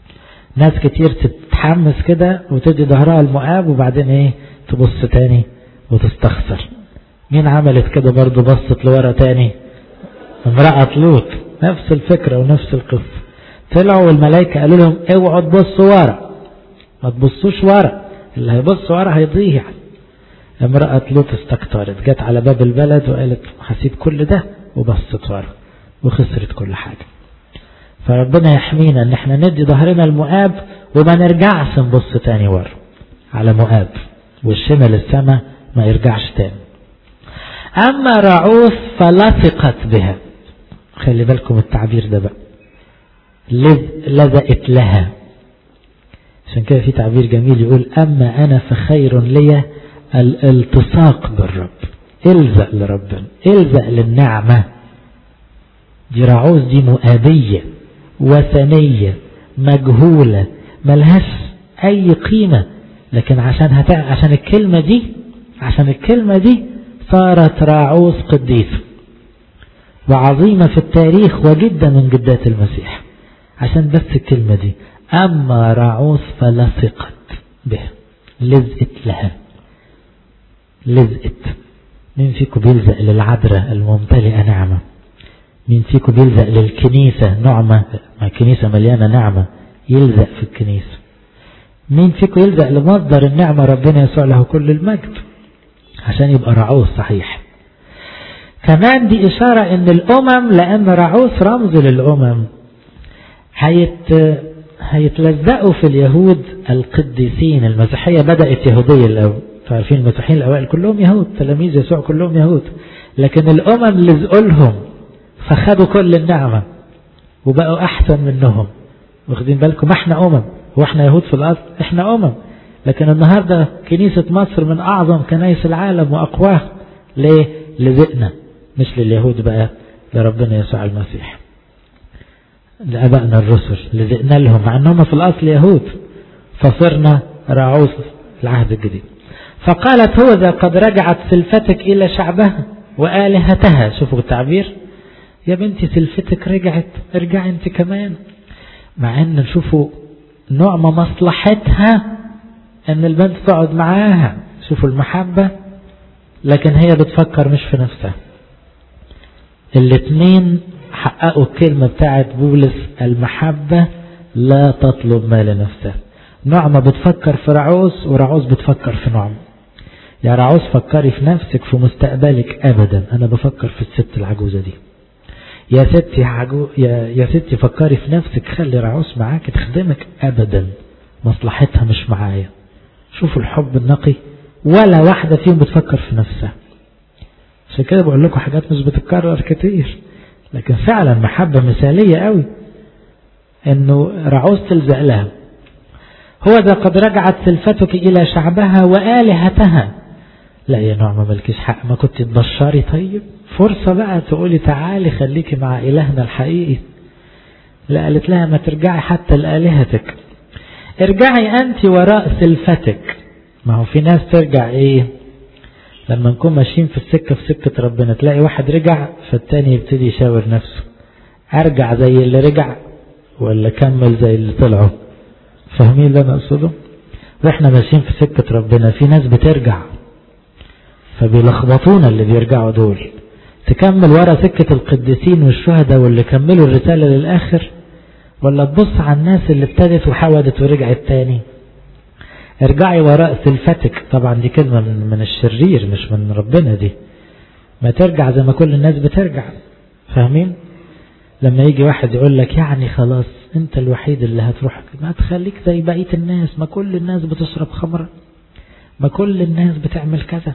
ناس كتير تتحمس كده وتدي ظهرها المؤاب وبعدين ايه تبص تاني وتستخسر. مين عملت كده برضو بصت لورا تاني؟ امرأة لوط، نفس الفكرة ونفس القصة. طلعوا والملائكة قالوا لهم اوعوا تبصوا ورا، ما تبصوش ورا، اللي هيبص ورا هيضيع. امرأة لوط استكترت، جت على باب البلد وقالت هسيب كل ده، وبصت ورا وخسرت كل حاجة. فربنا يحمينا ان احنا ندي ظهرنا المؤاب وما نرجعش نبص تاني ورا على مؤاب، وشنا للسماء ما يرجعش تاني. اما رعوث فلصقت بها، خلي بالكم التعبير ده بقى، لزقت لها. عشان كده في تعبير جميل يقول اما انا فخير لي الالتصاق بالرب. الزق لربنا، الزق للنعمة. دي رعوث دي مؤابية وثنية مجهولة ملهاش اي قيمة، لكن عشان هت... عشان الكلمة دي عشان الكلمة دي صارت رعوث قديسة وعظيمة في التاريخ وجدا من جدات المسيح، عشان بس الكلمة دي. اما رعوث فلصقت به، لزقت لها، لزقت. مين فيكم بيلزق للعذراء الممتلئة نعمة؟ مين فيكم بيلزق للكنيسة نعمة؟ ما الكنيسة مليانة نعمة، يلزق في الكنيسة. مين فيكم يلزق لمصدر النعمة ربنا يسوع له كل المجد عشان يبقى رعوث صحيح؟ كمان دي إشارة ان الأمم، لأن رعوث رمز للأمم، هيت هيتلزقوا في اليهود القديسين. المسيحية بدأت يهودية الأول، عارفين المسيحيين الأوائل كلهم يهود، تلاميذ يسوع كلهم يهود، لكن الأمم لزقوا لهم فخدوا كل النعمة وبقوا أحسن منهم. واخدين بالكم؟ احنا أمم، واحنا يهود في الأصل، احنا أمم، لكن النهاردة كنيسة مصر من أعظم كنائس العالم وأقواها. ليه؟ لزقنا، مش لليهود بقى، لربنا يسوع المسيح، لأبائنا الرسل لزقنا لهم، مع أنهم في الأصل يهود، فصرنا رعوث العهد الجديد. فقالت هوذا قد رجعت سلفتك إلى شعبها وآلهتها. شوفوا التعبير، يا بنتي سلفتك رجعت، ارجعي انت كمان. مع ان نشوفوا نعمة مصلحتها ان البنت تقعد معاها، شوفوا المحبة، لكن هي بتفكر مش في نفسها. الاثنين حققوا الكلمة بتاعت بولس، المحبة لا تطلب ما لنفسها. نعمة بتفكر في رعوث، ورعوث بتفكر في نعمة. يا رعوث فكري في نفسك في مستقبلك ابدا، انا بفكر في الست العجوزة دي. يا ستي عجو... يا... يا ستي فكري في نفسك، خلي رعوث معاك تخدمك ابدا، مصلحتها مش معايا. شوفوا الحب النقي، ولا واحدة فيهم بتفكر في نفسها. عشان كده بقول لكم حاجات مش بتتكرر كتير، لكن فعلا محبة مثالية قوي انه رعوث تلزق لها. هو ذا قد رجعت سلفتك الى شعبها وآلهتها. لا يا نعمة ملكيش حق، ما كنت تبشري؟ طيب فرصة بقى تقولي تعالي خليكي مع إلهنا الحقيقي. لا، قالت لها ما ترجعي حتى لآلهتك، ارجعي أنت وراء سلفتك. ما هو في ناس ترجع ايه لما نكون ماشيين في السكة في سكة ربنا، تلاقي واحد رجع فالتاني يبتدي يشاور نفسه، ارجع زي اللي رجع ولا كمل زي اللي طلعوا؟ فاهمين اللي انا اقصده؟ واحنا ماشيين في سكة ربنا في ناس بترجع فبيلخبطونا اللي بيرجعوا دول. تكمل ورا سكة القديسين والشهداء واللي كملوا الرسالة للآخر، ولا تبص على الناس اللي ابتدت وحاولت ورجعت تاني؟ ارجعي وراء سلفتك. طبعا دي كلمة من, من الشرير مش من ربنا دي. ما ترجع زي ما كل الناس بترجع. فاهمين؟ لما يجي واحد يقول لك يعني خلاص انت الوحيد اللي هتروح، ما تخليك زي بقية الناس، ما كل الناس بتشرب خمرة، ما كل الناس بتعمل كذا.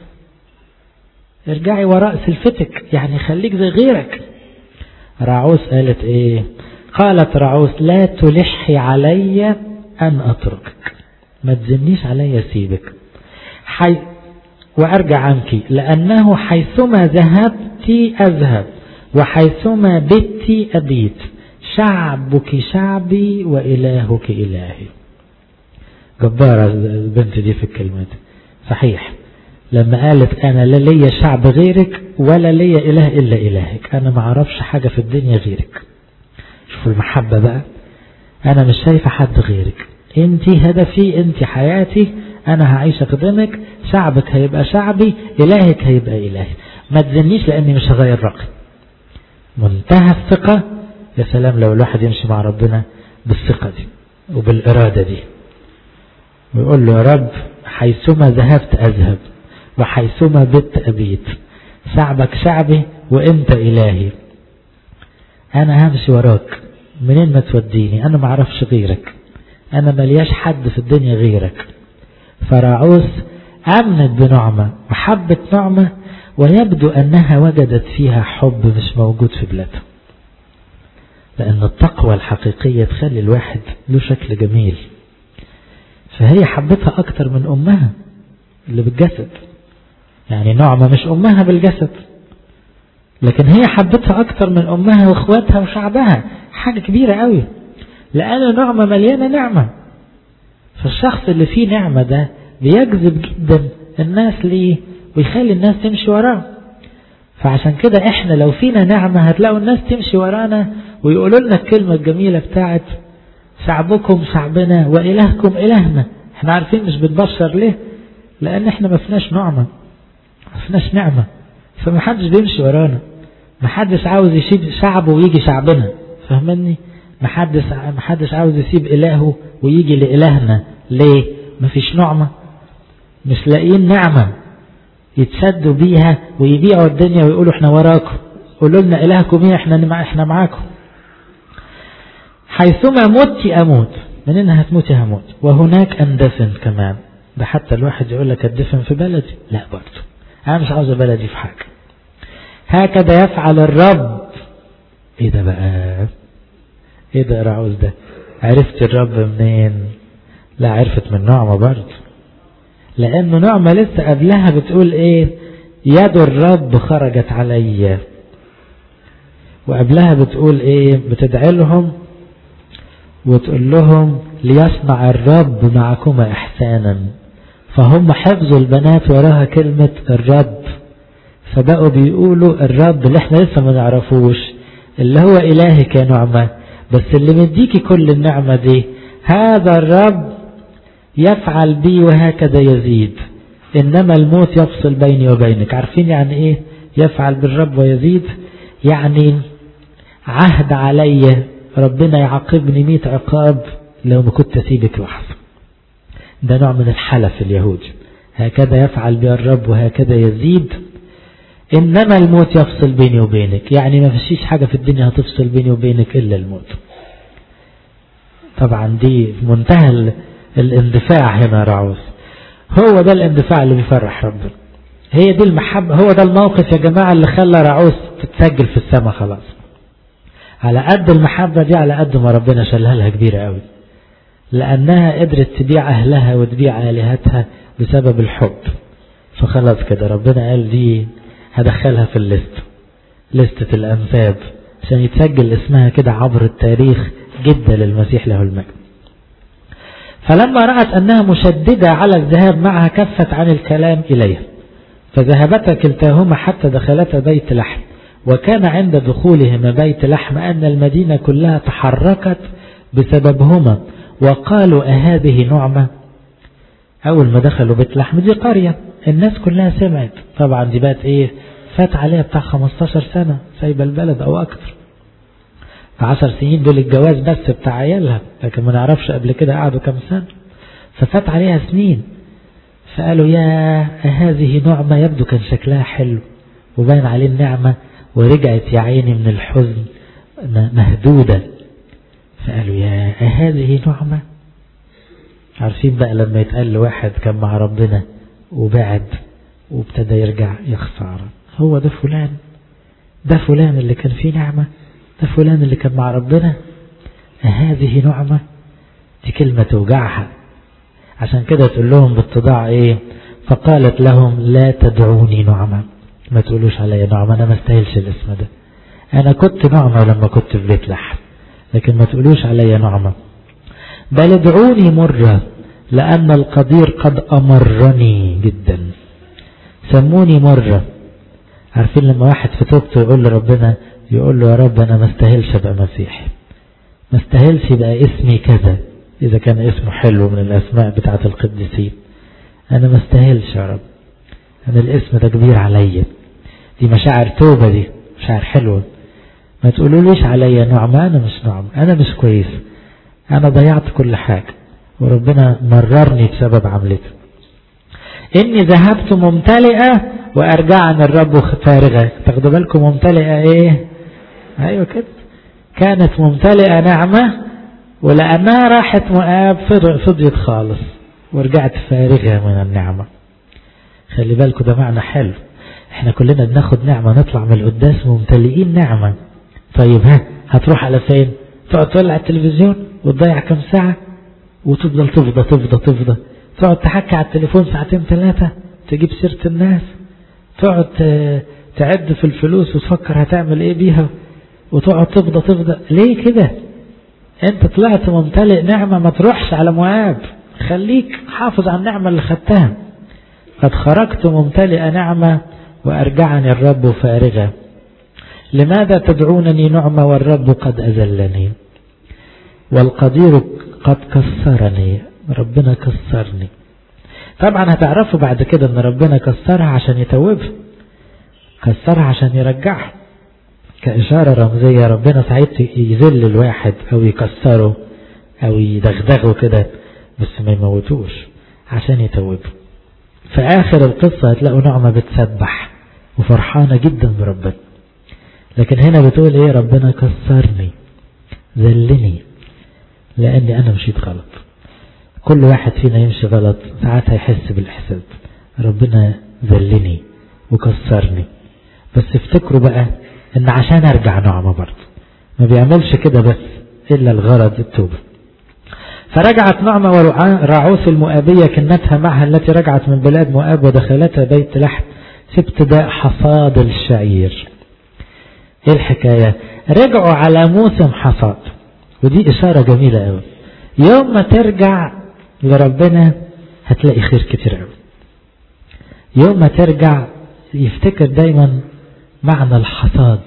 ارجعي وراء سلفتك، يعني خليك زي غيرك. رعوث قالت ايه؟ قالت رعوث لا تلحي علي ان اتركك، ما تزنيش علي سيبك، حي وارجع عنك، لانه حيثما ذهبت اذهب وحيثما بت ابيت، شعبك شعبي والهك الهي. جبارة البنت دي في الكلمات. صحيح لما قالت انا لا ليا شعب غيرك ولا ليا اله الا الهك، انا ما اعرفش حاجة في الدنيا غيرك. شوفوا المحبة بقى، أنا مش شايفة حد غيرك، أنت هدفي، أنت حياتي، أنا هعيش أخدمك، شعبك هيبقى شعبي، إلهك هيبقى إلهي، ما تزنيش لأني مش هغير رأيي. منتهى الثقة. يا سلام لو الواحد يمشي مع ربنا بالثقة دي وبالإرادة دي، ويقول له يا رب حيثما ذهبت أذهب وحيثما بت أبيت، شعبك شعبي وأنت إلهي، أنا همشي وراك منين ما توديني، أنا ما أعرفش غيرك، أنا ملياش حد في الدنيا غيرك. فراعوث أمنت بنعمة وحبت نعمة، ويبدو أنها وجدت فيها حب مش موجود في بلادها، لأن التقوى الحقيقية تخلي الواحد له شكل جميل. فهي حبتها أكتر من أمها اللي بالجسد، يعني نعمة مش أمها بالجسد، لكن هي حبتها أكتر من أمها وإخواتها وشعبها، حاجة كبيرة قوي، لأن نعمة مليانة نعمة. فالشخص اللي فيه نعمة ده بيجذب جدا الناس ليه ويخلي الناس تمشي وراه. فعشان كده احنا لو فينا نعمة هتلاقوا الناس تمشي ورانا ويقولوا لنا الكلمة الجميلة بتاعت شعبكم شعبنا وإلهكم إلهنا. احنا عارفين مش بنبشر ليه؟ لأن احنا ما فيناش نعمة، ما فيناش نعمة، فمحدش بيمشي ورانا، محدش عاوز يسيب شعبه ويجي شعبنا، فهمني؟ محدش محدش عاوز يسيب إلهه ويجي لإلهنا. ليه؟ ما فيش نعمة، مش لاقيين نعمة يتسدوا بيها ويبيعوا الدنيا ويقولوا احنا وراكم، قولوا لنا إلهكم ايه، احنا احنا معاكم. حيثما مت أموت، منين هتموتي هموت، وهناك أندفن كمان. ده حتى الواحد يقول لك أدفن في بلدي، لا برضه أنا مش عاوز بلدي في حاجة. هكذا يفعل الرب. ايه ده بقى؟ ايه ده راعوث ده؟ عرفت الرب منين؟ لا عرفت من نعمة برضه، لأنه نعمة لسه قبلها بتقول ايه؟ يد الرب خرجت علي، وقبلها بتقول ايه؟ بتدعي لهم وتقول لهم ليصنع الرب معكما إحسانا. فهم حفظوا البنات وراها كلمة الرب، فبقوا بيقولوا الرب اللي احنا لسه ما نعرفوش اللي هو إلهك يا نعمة، بس اللي مديكي كل النعمة دي هذا الرب يفعل بي وهكذا يزيد، إنما الموت يفصل بيني وبينك. عارفين يعني ايه يفعل بالرب ويزيد؟ يعني عهد علي ربنا يعاقبني مئة عقاب لو ما كنت أسيبك لحظة. ده نوع من الحلف اليهودي، هكذا يفعل بي الرب وهكذا يزيد، إنما الموت يفصل بيني وبينك، يعني ما فيش حاجة في الدنيا هتفصل بيني وبينك إلا الموت. طبعا دي منتهى الاندفاع هنا راعوث، هو ده الاندفاع اللي بيفرح ربنا، هي دي المحبة، هو ده الموقف يا جماعة اللي خلى راعوث تتسجل في السماء خلاص. على قد المحبة دي على قد ما ربنا شالها لها كبيرة قوي، لأنها قدرت تبيع أهلها وتبيع آلهتها بسبب الحب. فخلاص كده ربنا قال دي هدخلها في الليست، لستة الأنساب، عشان يتسجل اسمها كده عبر التاريخ جدة للمسيح له المجد. فلما رأت أنها مشددة على الذهاب معها كفت عن الكلام إليها، فذهبتا كلتاهما حتى دخلتا بيت لحم. وكان عند دخولهما بيت لحم أن المدينة كلها تحركت بسببهما، وقالوا أهذه نعمة. أول ما دخلوا بيت لحم دي قرية الناس كلها سمعت، طبعا دي بقت إيه، فات عليها بتاع خمستاشر سنة سايبة البلد أو أكتر، فعشر سنين دول الجواز بس بتاع عيالها، لكن ما نعرفش قبل كده قعدوا كم سنة، ففات عليها سنين. فقالوا يا هذه نعمة، يبدو كان شكلها حلو وبين عليه النعمة، ورجعت يا عيني من الحزن مهدودة. فقالوا يا هذه نعمة. عارفين بقى لما يتقال لواحد كان مع ربنا وبعد وابتدى يرجع يخسر، هو ده فلان، ده فلان اللي كان فيه نعمة، ده فلان اللي كان مع ربنا، هذه نعمة. دي كلمة توجعها، عشان كده تقول لهم بالتضاع ايه؟ فقالت لهم لا تدعوني نعمة، ما تقولوش علي نعمة، انا ما استاهلش الاسم ده، انا كنت نعمة لما كنت في بيت لحم، لكن ما تقولوش علي نعمة، بل ادعوني مرة لأن القدير قد أمرني جدا. سموني مرة. عارفين لما واحد في توبته يقول لربنا، يقول له يا رب أنا ما استاهلش أبقى مسيحي، ما استاهلش يبقى اسمي كذا إذا كان اسمه حلو من الأسماء بتاعة القديسين. أنا ما استاهلش يا رب، أنا الاسم ده كبير عليا. دي مشاعر توبة، دي مشاعر حلوة. ما تقولوا ليش عليا نعمة، أنا مش نعمة، أنا مش كويس، أنا ضيعت كل حاجة وربنا مررني بسبب عملتي. إني ذهبت ممتلئة وأرجعني الرب فارغة. تاخدوا بالكم ممتلئة إيه؟ أيوة كده، كانت ممتلئة نعمة ولأنها راحت مؤاب فضيت خالص ورجعت فارغة من النعمة. خلي بالكم ده معنى حلو. احنا كلنا بناخد نعمة نطلع من القداس ممتلئين نعمة. طيب ها هتروح على فين؟ تقعد تولع التلفزيون وتضيع كم ساعة وتفضل تفضى تفضى تفضى، تقعد تحكي على التليفون ساعتين ثلاثة تجيب سيرة الناس، تقعد تعد في الفلوس وتفكر هتعمل ايه بيها وتقعد تفضى تفضى. ليه كده؟ انت طلعت ممتلئ نعمة، ما تروحش على مؤاب، خليك حافظ على النعمة اللي خدتها. قد خرجت ممتلئ نعمة وأرجعني الرب فارغة. لماذا تدعونني نعمة والرب قد أذلني والقدير قد كسرني؟ ربنا كسرني. طبعا هتعرفوا بعد كده ان ربنا كسرها عشان يتوبها، كسرها عشان يرجعها كإشارة رمزية. ربنا ساعات يذل الواحد أو يكسره أو يدغدغه كده بس ما يموتوش عشان يتوبه. في آخر القصة هتلاقوا نعمة بتسبح وفرحانة جدا بربنا. لكن هنا بتقول ايه؟ ربنا كسرني ذلني لأني أنا مشيت غلط. كل واحد فينا يمشي غلط ساعات هيحس بالإحساس. ربنا ذلني وكسرني، بس افتكروا بقى ان عشان ارجع نعمة برضه ما بيعملش كده بس الا الغرض التوبة. فرجعت نعمة ورعوث المؤابية كنتها معها التي رجعت من بلاد مؤاب ودخلتها بيت لحم في ابتداء حصاد الشعير. ايه الحكاية؟ رجعوا على موسم حصاد، ودي اشارة جميلة قوي. يوم ما ترجع لربنا هتلاقي خير كتير قوي. يوم ما ترجع يفتكر دايما معنى الحصاد،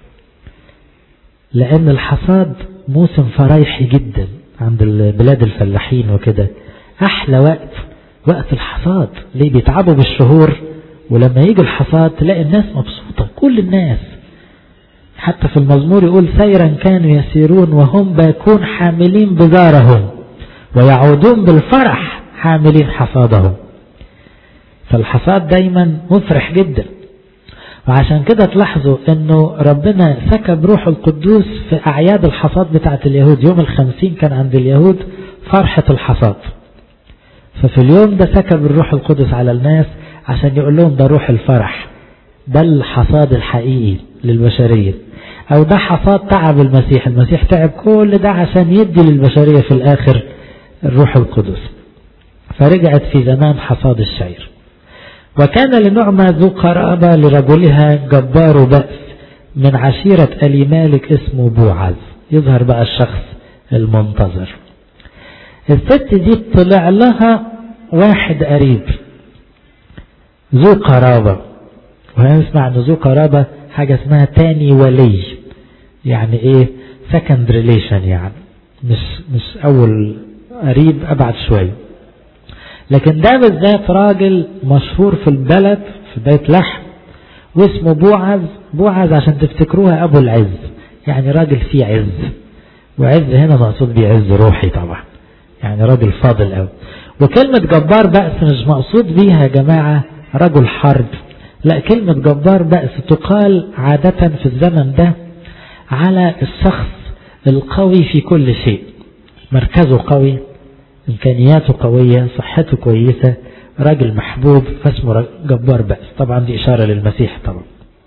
لأن الحصاد موسم فرايحي جدا عند بلاد الفلاحين وكده. أحلى وقت وقت الحصاد. ليه؟ بيتعبوا بالشهور ولما يجي الحصاد تلاقي الناس مبسوطة، كل الناس. حتى في المزمور يقول سيرا كانوا يسيرون وهم باكون حاملين بزارهم ويعودون بالفرح حاملين حصادهم. فالحصاد دايما مفرح جدا. وعشان كده تلاحظوا انه ربنا سكب روح القدوس في اعياد الحصاد بتاعت اليهود. يوم الخمسين كان عند اليهود فرحة الحصاد، ففي اليوم ده سكب الروح القدس على الناس عشان يقول لهم ده روح الفرح، ده الحصاد الحقيقي للبشرية، او ده حصاد تعب المسيح. المسيح تعب كل ده عشان يدي للبشرية في الاخر الروح القدس. فرجعت في زمان حصاد الشعير. وكان لنعمة ذو قرابة لرجلها جبار بأس من عشيرة ألي مالك اسمه بوعز. يظهر بقى الشخص المنتظر. الست دي طلع لها واحد قريب ذو قرابة، وهنسمع أن ذو قرابة حاجة اسمها تاني ولي، يعني ايه second relation، يعني مش مش أول قريب، أبعد شوية. لكن ده بالذات راجل مشهور في البلد في بيت لحم واسمه بوعز. بوعز عشان تفتكروها أبو العز، يعني راجل فيه عز، وعز هنا مقصود بيه عز روحي طبعا، يعني راجل فاضل قوي. وكلمة جبار بأس مش مقصود بيها يا جماعة رجل حرب، لا، كلمة جبار بأس تقال عادة في الزمن ده على الشخص القوي في كل شيء، مركزه قوي، إمكانياته قوية، صحته كويسة، راجل محبوب، فاسمه جبار بأس. طبعا دي إشارة للمسيح طبعا.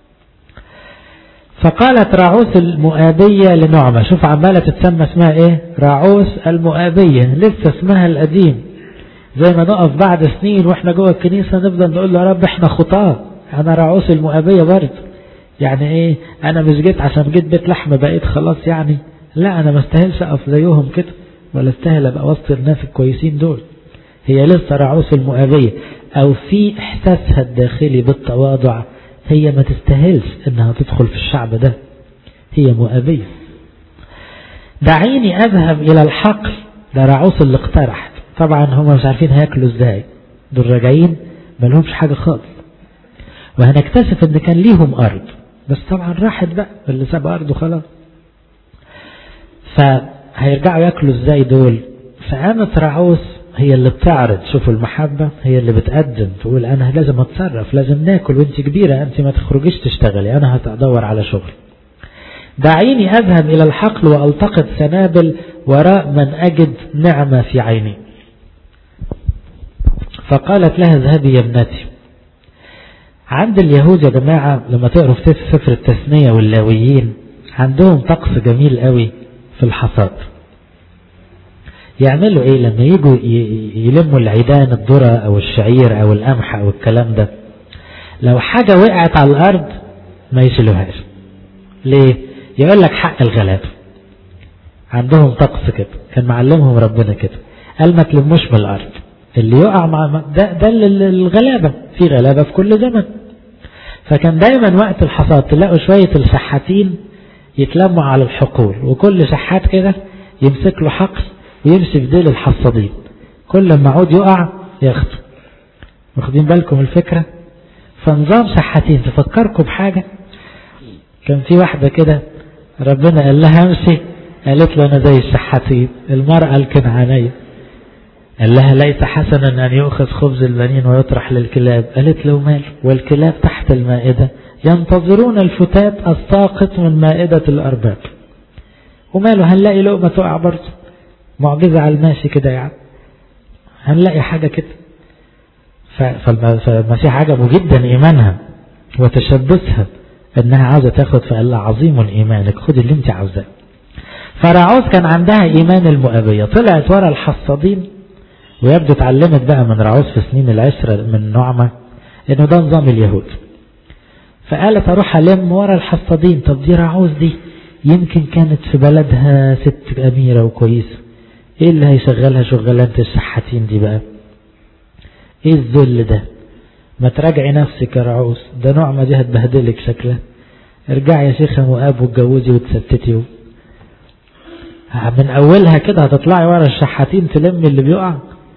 فقالت راعوث المؤابية لنعمة، شوف عمالة تتسمى اسمها ايه؟ راعوث المؤابية، لسه اسمها القديم. زي ما نقف بعد سنين واحنا جوه الكنيسة نفضل نقول له يا رب احنا خطاة، انا راعوث المؤابية برضه. يعني ايه؟ انا مش جيت عشان جيت بيت لحم بقيت خلاص يعني، لا، انا ما استاهلش اقف زيهم كده، ولا استاهل ابقى وسط الناس الكويسين دول. هي لسه راعوث المؤابية، او في احساسها الداخلي بالتواضع هي ما تستاهلش انها تدخل في الشعب ده، هي مؤابية. دعيني أذهب إلى الحقل. ده رعوس اللي اقترح. طبعا هم مش عارفين هياكلوا ازاي، دول راجعين ما لهمش حاجة خالص، وهنكتشف ان كان ليهم أرض بس طبعا راحت بقى، اللي ساب أرضه خلاص. فهيرجعوا ياكلوا ازاي دول؟ فقامت رعوس هي اللي بتعرض. شوفوا المحبة هي اللي بتقدم، تقول أنا لازم أتصرف، لازم ناكل، وانت كبيرة أنت ما تخرجيش تشتغلي، أنا هتدور على شغل. دعيني أذهب إلى الحقل وألتقط سنابل وراء من أجد نعمة في عيني. فقالت لها اذهبي يا ابنتي. عند اليهود يا جماعة لما تقروا في سفر التثنية واللاويين عندهم طقس جميل قوي في الحصاد. يعملوا ايه لما يجوا يلموا العيدان، الذرة او الشعير او القمح او الكلام ده، لو حاجة وقعت على الارض ما يشيلوهاش. ليه؟ يقول لك حق الغلابة. عندهم طقس كده، كان معلمهم ربنا كده، قال ما تلموش من الارض، اللي يقع مع ده, ده الغلابة، في غلابة في كل زمن. فكان دايما وقت الحصاد تلاقوا شوية الشحاتين يتلموا على الحقول، وكل شحات كده يمسك له حقل ويمشي في ديل الحصادين، كل ما عود يقع ياخده. واخدين بالكم الفكرة؟ فنظام شحاتين. تفكركم بحاجة؟ كان في واحدة كده ربنا قال لها امشي، قالت له انا زي الشحاتين، المرأة الكنعانية. قال لها ليس حسنا ان يؤخذ خبز البنين ويطرح للكلاب. قالت له مال، والكلاب تحت المائدة ينتظرون الفتات الساقط من مائدة الارباب. وماله، هنلاقي لقمة تقع برضه، معجزة على الماشي كده يعني، هنلاقي حاجة كده. فالمسيح عجبه جدا ايمانها وتشبثها انها عاوزة تاخد، فقال لها عظيم ايمانك، خد اللي انت عاوزاه. فرعوز كان عندها ايمان المؤابية، طلعت ورا الحصادين، ويبدو اتعلمت بقى من رعوز في سنين العشرة من نعمة انه ده نظام اليهود. فقالت اروح الم ورا الحصادين. طب دي رعوز دي يمكن كانت في بلدها ست اميرة وكويسة، ايه اللي هيشغلها شغلانة الشحاتين دي بقى؟ ايه الذل ده؟ ما تراجعي نفسك يا رعوز، ده نعمة دي هتبهدلك شكلها. ارجعي يا شيخة مؤاب واتجوزي وتستتي، من اولها كده هتطلعي ورا الشحاتين تلمي اللي بيقع.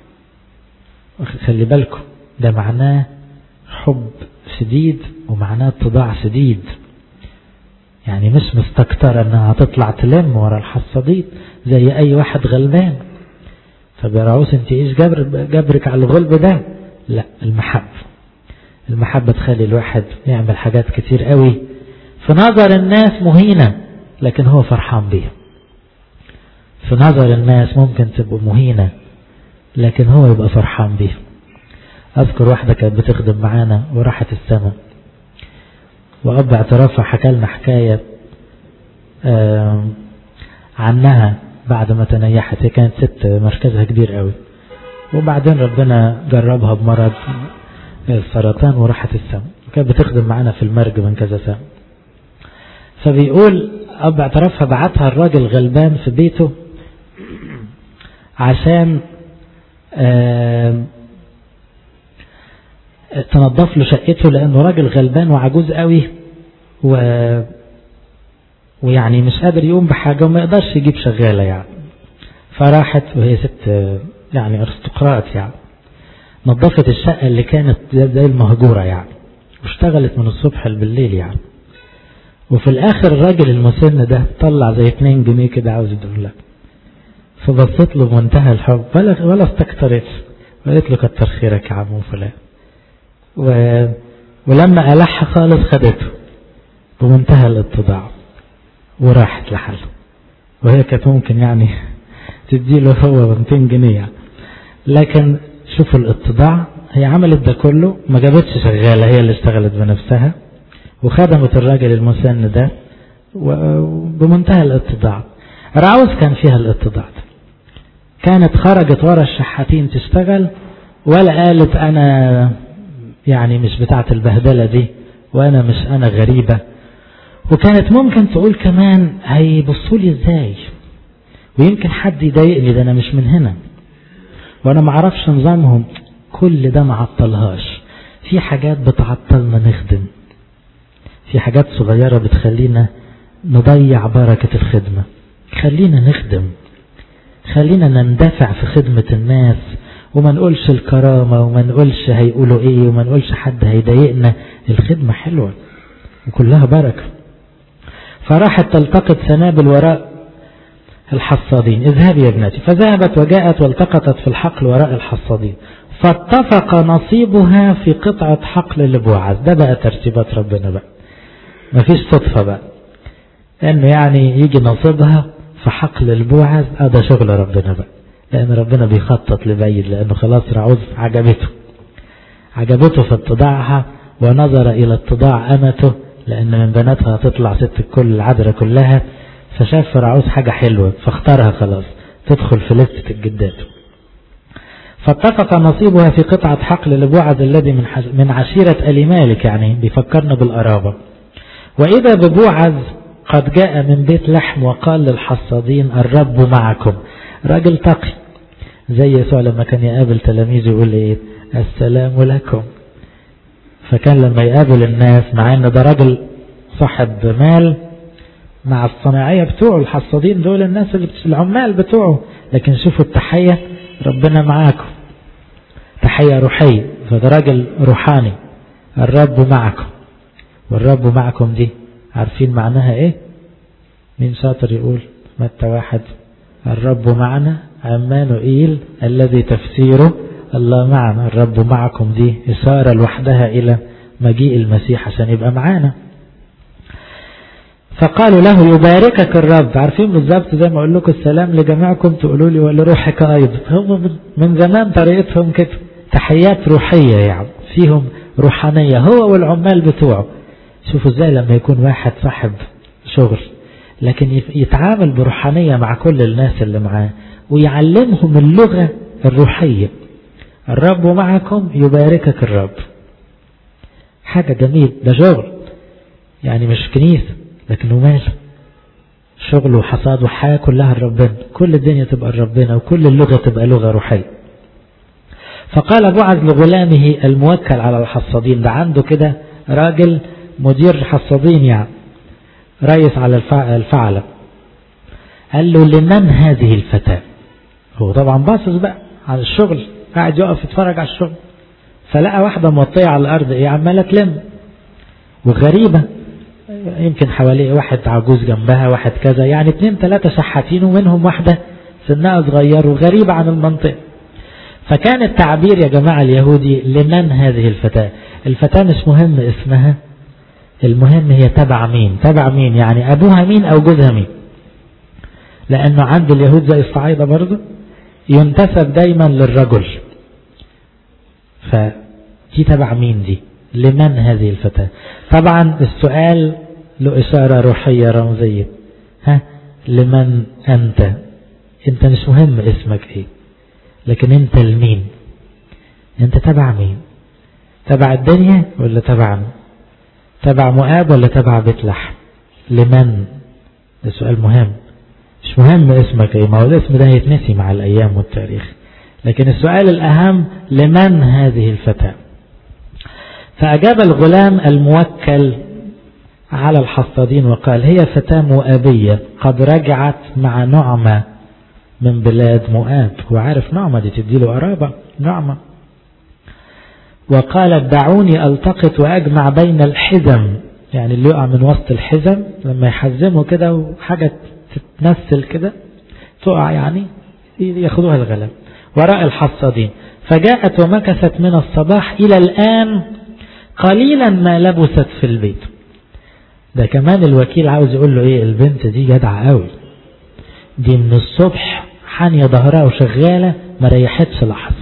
خلي بالكم ده معناه حب شديد ومعناه اتضاع شديد، يعني مش مستكترة انها هتطلع تلم ورا الحصادين زي اي واحد غلبان. فبرعوس انت ايش جبر جبرك على الغلب ده؟ لا، المحبة. المحبة تخلي الواحد يعمل حاجات كتير قوي في نظر الناس مهينة لكن هو فرحان بيها. في نظر الناس ممكن تبقى مهينة لكن هو يبقى فرحان بيها. اذكر واحدة كانت بتخدم معانا وراحت السماء، وأب اعترافها حكى لنا حكاية عنها بعد ما تنيحت. هي كانت ست مركزها كبير قوي، وبعدين ربنا جربها بمرض السرطان وراحت السماء، وكانت بتخدم معانا في المرج من كذا سنة. فبيقول أب اعترافها بعتها الراجل غلبان في بيته عشان تنظف له شقته، لأنه راجل غلبان وعجوز قوي و... ويعني مش قادر يقوم بحاجة وما يقدرش يجيب شغالة يعني. فراحت وهي ست يعني ارستقراط يعني، نظفت الشقة اللي كانت زي المهجورة يعني، واشتغلت من الصبح بالليل يعني. وفي الآخر الراجل المسن ده طلع زي اتنين جنيه كده عاوز يدور لها، فبصت له بمنتهى الحب ولا ولا استكترت، وقالت له كتر خيرك يا عمو فلان. و... ولما ألح خالص خدته بمنتهى الاتضاع وراحت لحاله، وهي كانت ممكن يعني تديله هو مئتين جنيه يعني. لكن شوفوا الاتضاع، هي عملت ده كله، ما جابتش شغالة، هي اللي اشتغلت بنفسها وخدمت الراجل المسن ده وبمنتهى الاتضاع. رعوز كان فيها الاتضاع ده، كانت خرجت ورا الشحاتين تشتغل، ولا قالت أنا يعني مش بتاعت البهدلة دي، وأنا مش أنا غريبة. وكانت ممكن تقول كمان هيبصوا لي ازاي، ويمكن حد يضايقني، ده أنا مش من هنا وأنا معرفش نظامهم. كل ده معطلهاش. في حاجات بتعطلنا نخدم، في حاجات صغيرة بتخلينا نضيع بركة الخدمة. خلينا نخدم، خلينا نندفع في خدمة الناس، وما نقولش الكرامة، وما نقولش هيقولوا ايه، وما نقولش حد هيضايقنا. الخدمة حلوة وكلها بركة. فراحت تلتقط سنابل وراء الحصادين. اذهبي يا ابنتي. فذهبت وجاءت والتقطت في الحقل وراء الحصادين، فاتفق نصيبها في قطعة حقل لبوعز. ده بقى ترتيبات ربنا بقى، مفيش صدفة بقى انه يعني يجي نصيبها في حقل البوعز. اه ده شغل ربنا بقى، لان ربنا بيخطط لبعيد، لانه خلاص رعوز عجبته عجبته في اتضاعها، ونظر الى اتضاع امته، لان من بناتها هتطلع ست الكل العذراء كلها. فشاف في رعوز حاجة حلوة فاختارها خلاص تدخل في لستة الجدات. فاتفق نصيبها في قطعة حقل لبوعز الذي من من عشيرة آل مالك، يعني بيفكرنا بالقرابة. وإذا ببوعز قد جاء من بيت لحم وقال للحصادين الرب معكم. راجل تقي زي يسوع لما كان يقابل تلاميذه يقول ايه؟ السلام لكم. فكان لما يقابل الناس، مع ان ده راجل صاحب مال مع الصناعية بتوعه، الحصادين دول الناس العمال بتوعه، لكن شوفوا التحية، ربنا معاكم، تحية روحية. فده راجل روحاني، الرب معكم. والرب معكم دي عارفين معناها ايه؟ مين شاطر يقول؟ متى واحد، الرب معنا عمانوئيل الذي تفسيره الله معنا. الرب معكم دي إشارة لوحدها إلى مجيء المسيح عشان يبقى معانا. فقالوا له يباركك الرب. عارفين بالظبط زي ما أقول لكم السلام لجميعكم تقولوا لي ولروحك أيضا. هم من زمان طريقتهم كده، تحيات روحية يعني فيهم روحانية، هو والعمال بتوعه. شوفوا ازاي لما يكون واحد صاحب شغل لكن يتعامل بروحانية مع كل الناس اللي معاه، ويعلمهم اللغة الروحية. الرب معكم يباركك الرب. حاجة جميل، ده شغل يعني مش كنيسة، لكنه مال شغل وحصاد وحياة كلها لربنا، كل الدنيا تبقى لربنا، وكل اللغة تبقى لغة روحية. فقال بوعز لغلامه الموكل على الحصادين، ده عنده كده راجل مدير حصادين يعني رئيس على الفعلة، قال له لمن هذه الفتاة؟ هو طبعا باصص بقى على الشغل، قاعد يقف يتفرج على الشغل، فلقى واحدة موطية على الأرض ايه عمالة تلم، وغريبة، يمكن حواليه واحد عجوز جنبها، واحد كذا، يعني اتنين تلاتة شحاتين، ومنهم واحدة سنها صغير وغريبة عن المنطقة. فكان التعبير يا جماعة اليهودي لمن هذه الفتاة. الفتاة مش مهم اسمها، المهم هي تبع مين. تبع مين يعني أبوها مين أو جوزها مين، لأنه عند اليهود زي الصعايدة برضه ينتسب دايما للرجل. فدي تبع مين دي؟ لمن هذه الفتاة؟ طبعا السؤال له إشارة روحية رمزية. ها لمن أنت؟ أنت مش مهم اسمك إيه، لكن أنت لمين؟ أنت تبع مين؟ تبع الدنيا ولا تبع تبع مؤاب ولا تبع بيت لحم؟ لمن؟ ده سؤال مهم. مش مهم اسمك ايه، ما هو الاسم ده يتنسي مع الايام والتاريخ، لكن السؤال الاهم لمن هذه الفتاة؟ فاجاب الغلام الموكل على الحصادين وقال هي فتاة مؤابية قد رجعت مع نعمة من بلاد مؤاب. هو عارف نعمة دي تديله قرابة نعمة. وقالت دعوني التقط واجمع بين الحزم، يعني اللي يقع من وسط الحزم لما يحزمه كده وحاجة تتنسل كده تقع يعني ياخدوها الغلام وراء الحصادين. فجاءت ومكثت من الصباح إلى الآن قليلا ما لبثت في البيت. ده كمان الوكيل عاوز يقول له ايه، البنت دي جدعة قوي، دي من الصبح حانية ظهرها وشغالة ما ريحتش لحظة،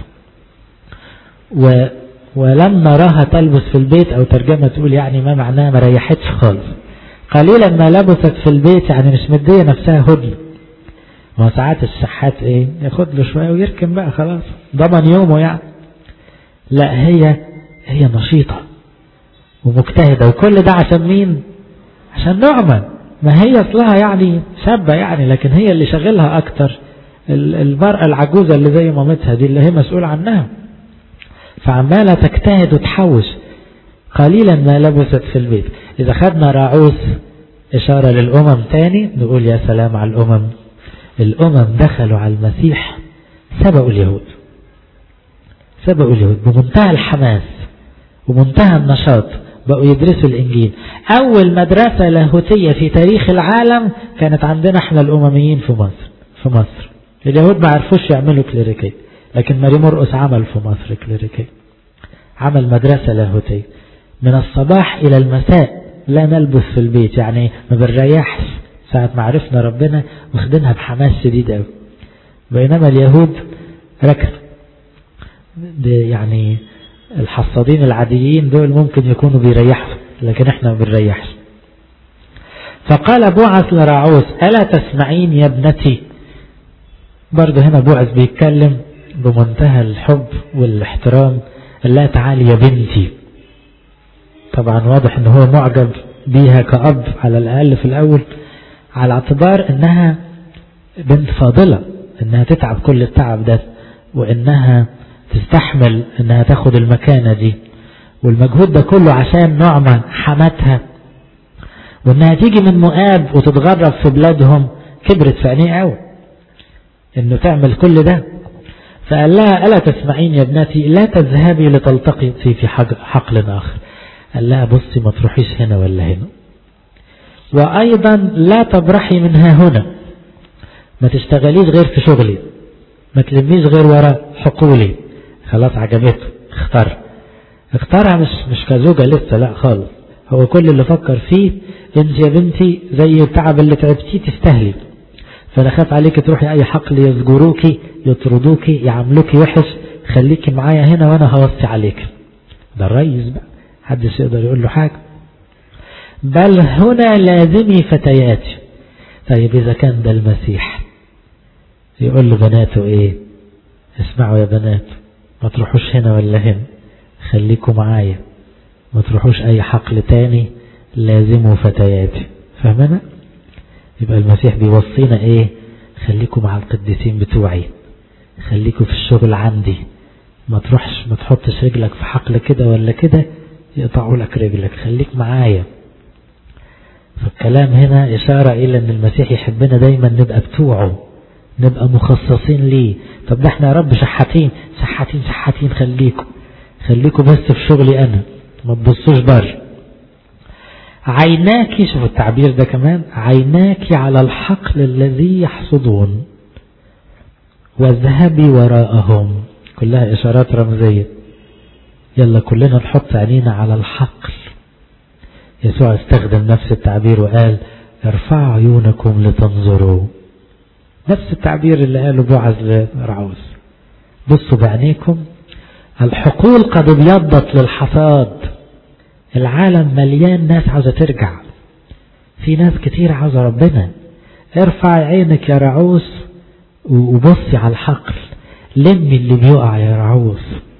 و ولم نراها تلبس في البيت، او ترجمة تقول يعني ما معناها ما ريحتش خالص. قليلا ما لبثت في البيت يعني مش مدية نفسها هدي. ما ساعات الشحات ايه ياخد له شوية ويركن بقى خلاص ضمن يومه يعني. لا هي هي نشيطة ومجتهدة، وكل ده عشان مين؟ عشان نعمة. ما هي اصلها يعني شابة يعني، لكن هي اللي شغلها اكتر المرأة العجوزة اللي زي مامتها دي اللي هي مسؤولة عنها، فعمالة تجتهد وتحوش. قليلا ما لبثت في البيت. إذا خدنا راعوس إشارة للأمم تاني نقول يا سلام على الأمم الأمم دخلوا على المسيح سبقوا اليهود، سبقوا اليهود بمنتهى الحماس ومنتهى النشاط، بقوا يدرسوا الإنجيل. أول مدرسة لاهوتية في تاريخ العالم كانت عندنا احنا الأمميين في مصر. في مصر اليهود ما عرفوش يعملوا كليريكية، لكن ماري مرقس عمل في مصر كليريكية، عمل مدرسة لاهوتية من الصباح إلى المساء، لا نلبث في البيت، يعني ما بنريحش ساعة ما عرفنا ربنا واخدينها بحماس شديد قوي. بينما اليهود ركنوا، يعني الحصادين العاديين دول ممكن يكونوا بيريحوا، لكن احنا ما بنريحش. فقال بوعز لراعوث ألا تسمعين يا ابنتي؟ برضه هنا بوعز بيتكلم بمنتهى الحب والاحترام، لا تعالي يا بنتي. طبعا واضح ان هو معجب بيها كأب على الأقل في الأول، على اعتبار انها بنت فاضلة، انها تتعب كل التعب ده، وانها تستحمل انها تاخد المكانة دي والمجهود ده كله عشان نعمة حماتها، وانها تيجي من مؤاب وتتغرب في بلادهم. كبرت في عينيه قوي انه تعمل كل ده. فقال لها ألا تسمعين يا ابنتي؟ لا تذهبي لتلتقطي في حقل آخر. قال لها بصي ما تروحيش هنا ولا هنا، وأيضا لا تبرحي منها هنا، ما تشتغليش غير في شغلي، ما تلميش غير وراء حقولي. خلاص عجبته، اختار اختارها مش مش كزوجة لسه، لا خالص. هو كل اللي فكر فيه انت يا بنتي زي التعب اللي تعبتيه تستاهلي، فانا خاف عليك تروحي اي حقل يزجروكي يطردوكي يعملوكي وحش، خليكي معايا هنا وانا هوصي عليك. ده الرئيس بقى، محدش يقدر يقول له حاجة. بل هنا لازمي فتياتي. طيب اذا كان ده المسيح يقول له بناته ايه؟ اسمعوا يا بنات، ما تروحوش هنا ولا هنا، خليكوا معايا، ما تروحوش اي حقل تاني، لازموا فتياتي. فاهمنا؟ يبقى المسيح بيوصينا ايه؟ خليكوا مع القديسين بتوعي، خليكوا في الشغل عندي، ما تروحش ما تحطش رجلك في حقل كده ولا كده يقطعوا لك رجلك، خليك معايا. فالكلام هنا اشارة الى ان المسيح يحبنا دايما نبقى بتوعه، نبقى مخصصين ليه. طب ده احنا يا رب شحاتين شحاتين شحاتين، خليكوا خليكوا بس في شغلي انا، ما تبصوش بره. عيناك، شوفوا التعبير ده كمان، عيناك على الحقل الذي يحصدون واذهبي وراءهم. كلها اشارات رمزية. يلا كلنا نحط عينينا على الحقل. يسوع استخدم نفس التعبير وقال ارفعوا عيونكم لتنظروا، نفس التعبير اللي قاله بوعز لرعوث. بصوا بعينيكم، الحقول قد ابيضت للحصاد. العالم مليان ناس عاوزة ترجع، في ناس كتير عاوزة ربنا. ارفع عينك يا رعوث وبصي على الحقل، لمي اللي بيقع يا رعوث.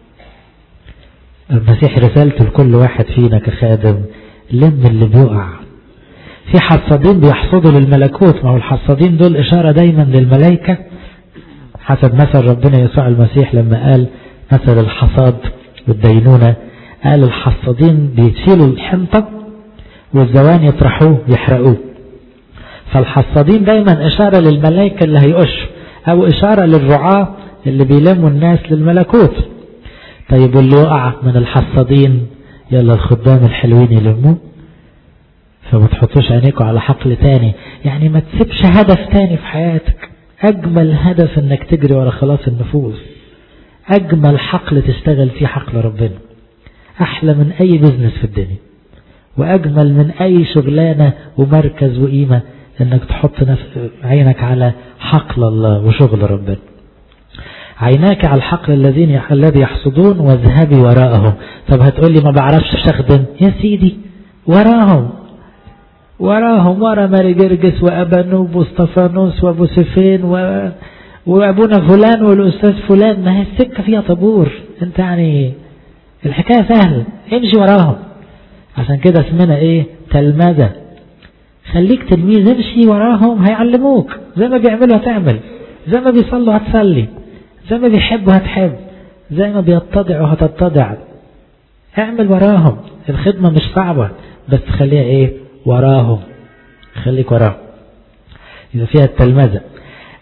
المسيح رسالته لكل واحد فينا كخادم، لم اللي بيقع. في حصادين بيحصدوا للملكوت، ما هو الحصادين دول إشارة دايما للملائكة حسب مثل ربنا يسوع المسيح لما قال مثل الحصاد والدينونة. قال الحصادين بيشيلوا الحنطة والزوان يطرحوه يحرقوه. فالحصادين دايما إشارة للملائكة اللي هيقشوا، أو إشارة للرعاة اللي بيلموا الناس للملكوت. طيب واللي وقع من الحصادين، يلا الخدام الحلوين يلموه. فما تحطوش عينيكوا على حقل تاني، يعني ما تسيبش هدف تاني في حياتك. أجمل هدف انك تجري ورا خلاص النفوس، أجمل حقل تشتغل فيه حقل ربنا، أحلى من أي بزنس في الدنيا، وأجمل من أي شغلانة ومركز وقيمة انك تحط عينك على حقل الله وشغل ربنا. عيناك على الحقل الذين الذي يحصدون واذهبي وراءهم. طب هتقولي ما بعرفش استخدم، يا سيدي وراهم وراهم ورا ماري جرجس وأبانوب واسطفانوس وابو سفين و... وابونا فلان والاستاذ فلان. ما هي السكة فيها طابور، انت يعني الحكاية سهلة، امشي وراهم. عشان كده اسمنا ايه؟ تلمذة. خليك تلميذ، امشي وراهم هيعلموك، زي ما بيعملوا هتعمل، زي ما بيصلوا هتصلي، زي ما بيحبوا هتحب، زي ما بيتضعوا هتتضع. اعمل وراهم. الخدمة مش صعبة، بس خليها ايه؟ وراهم. خليك وراهم، إذا فيها التلمذة.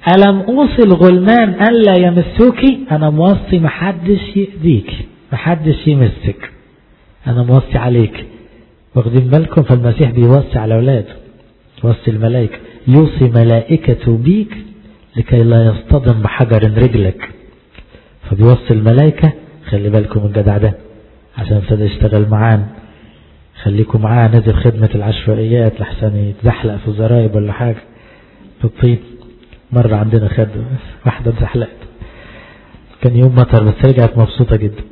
ألم أوصي الغلمان ألا يمسوك؟ أنا موصي محدش يأذيك، محدش يمسك، أنا موصي عليك. واخدين بالكم؟ فالمسيح بيوصي على أولاده، يوصي الملائكة، يوصي ملائكته بيك لكي لا يصطدم بحجر رجلك. فبيوصي الملائكة خلي بالكم الجدع ده عشان ابتدى يشتغل معانا، خليكم معاه، نزل خدمة العشوائيات لحسن يتزحلق في الزرايب ولا حاجة في الطين. مرة عندنا خدمة واحدة اتزحلقت، كان يوم مطر بس رجعت مبسوطة جدا.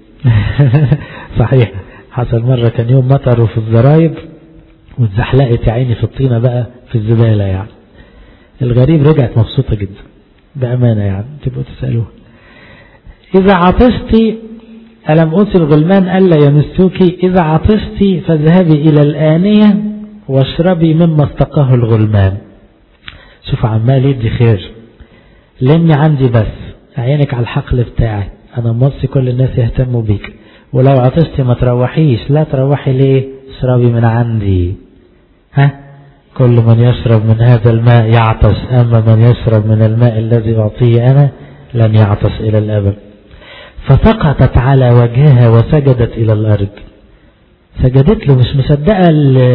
صحيح حصل مرة كان يوم مطر وفي الزرايب واتزحلقت يا عيني في الطينة بقى في الزبالة يعني. الغريب رجعت مبسوطة جدا بأمانة يعني، تبقوا تسألوه. إذا عطشتي ألم أوصي الغلمان ألا يمسوك؟ إذا عطشتي فاذهبي إلى الآنية واشربي مما استقاه الغلمان. شوف عمال يدي خير، لمي عندي بس، عينك على الحقل بتاعي، أنا موصي كل الناس يهتموا بيك، ولو عطشتي ما تروحيش. لا تروحي ليه؟ اشربي من عندي. ها؟ كل من يشرب من هذا الماء يعطش، أما من يشرب من الماء الذي أعطيه أنا لن يعطش إلى الأبد. فسقطت على وجهها وسجدت إلى الأرض. سجدت له، مش مصدقة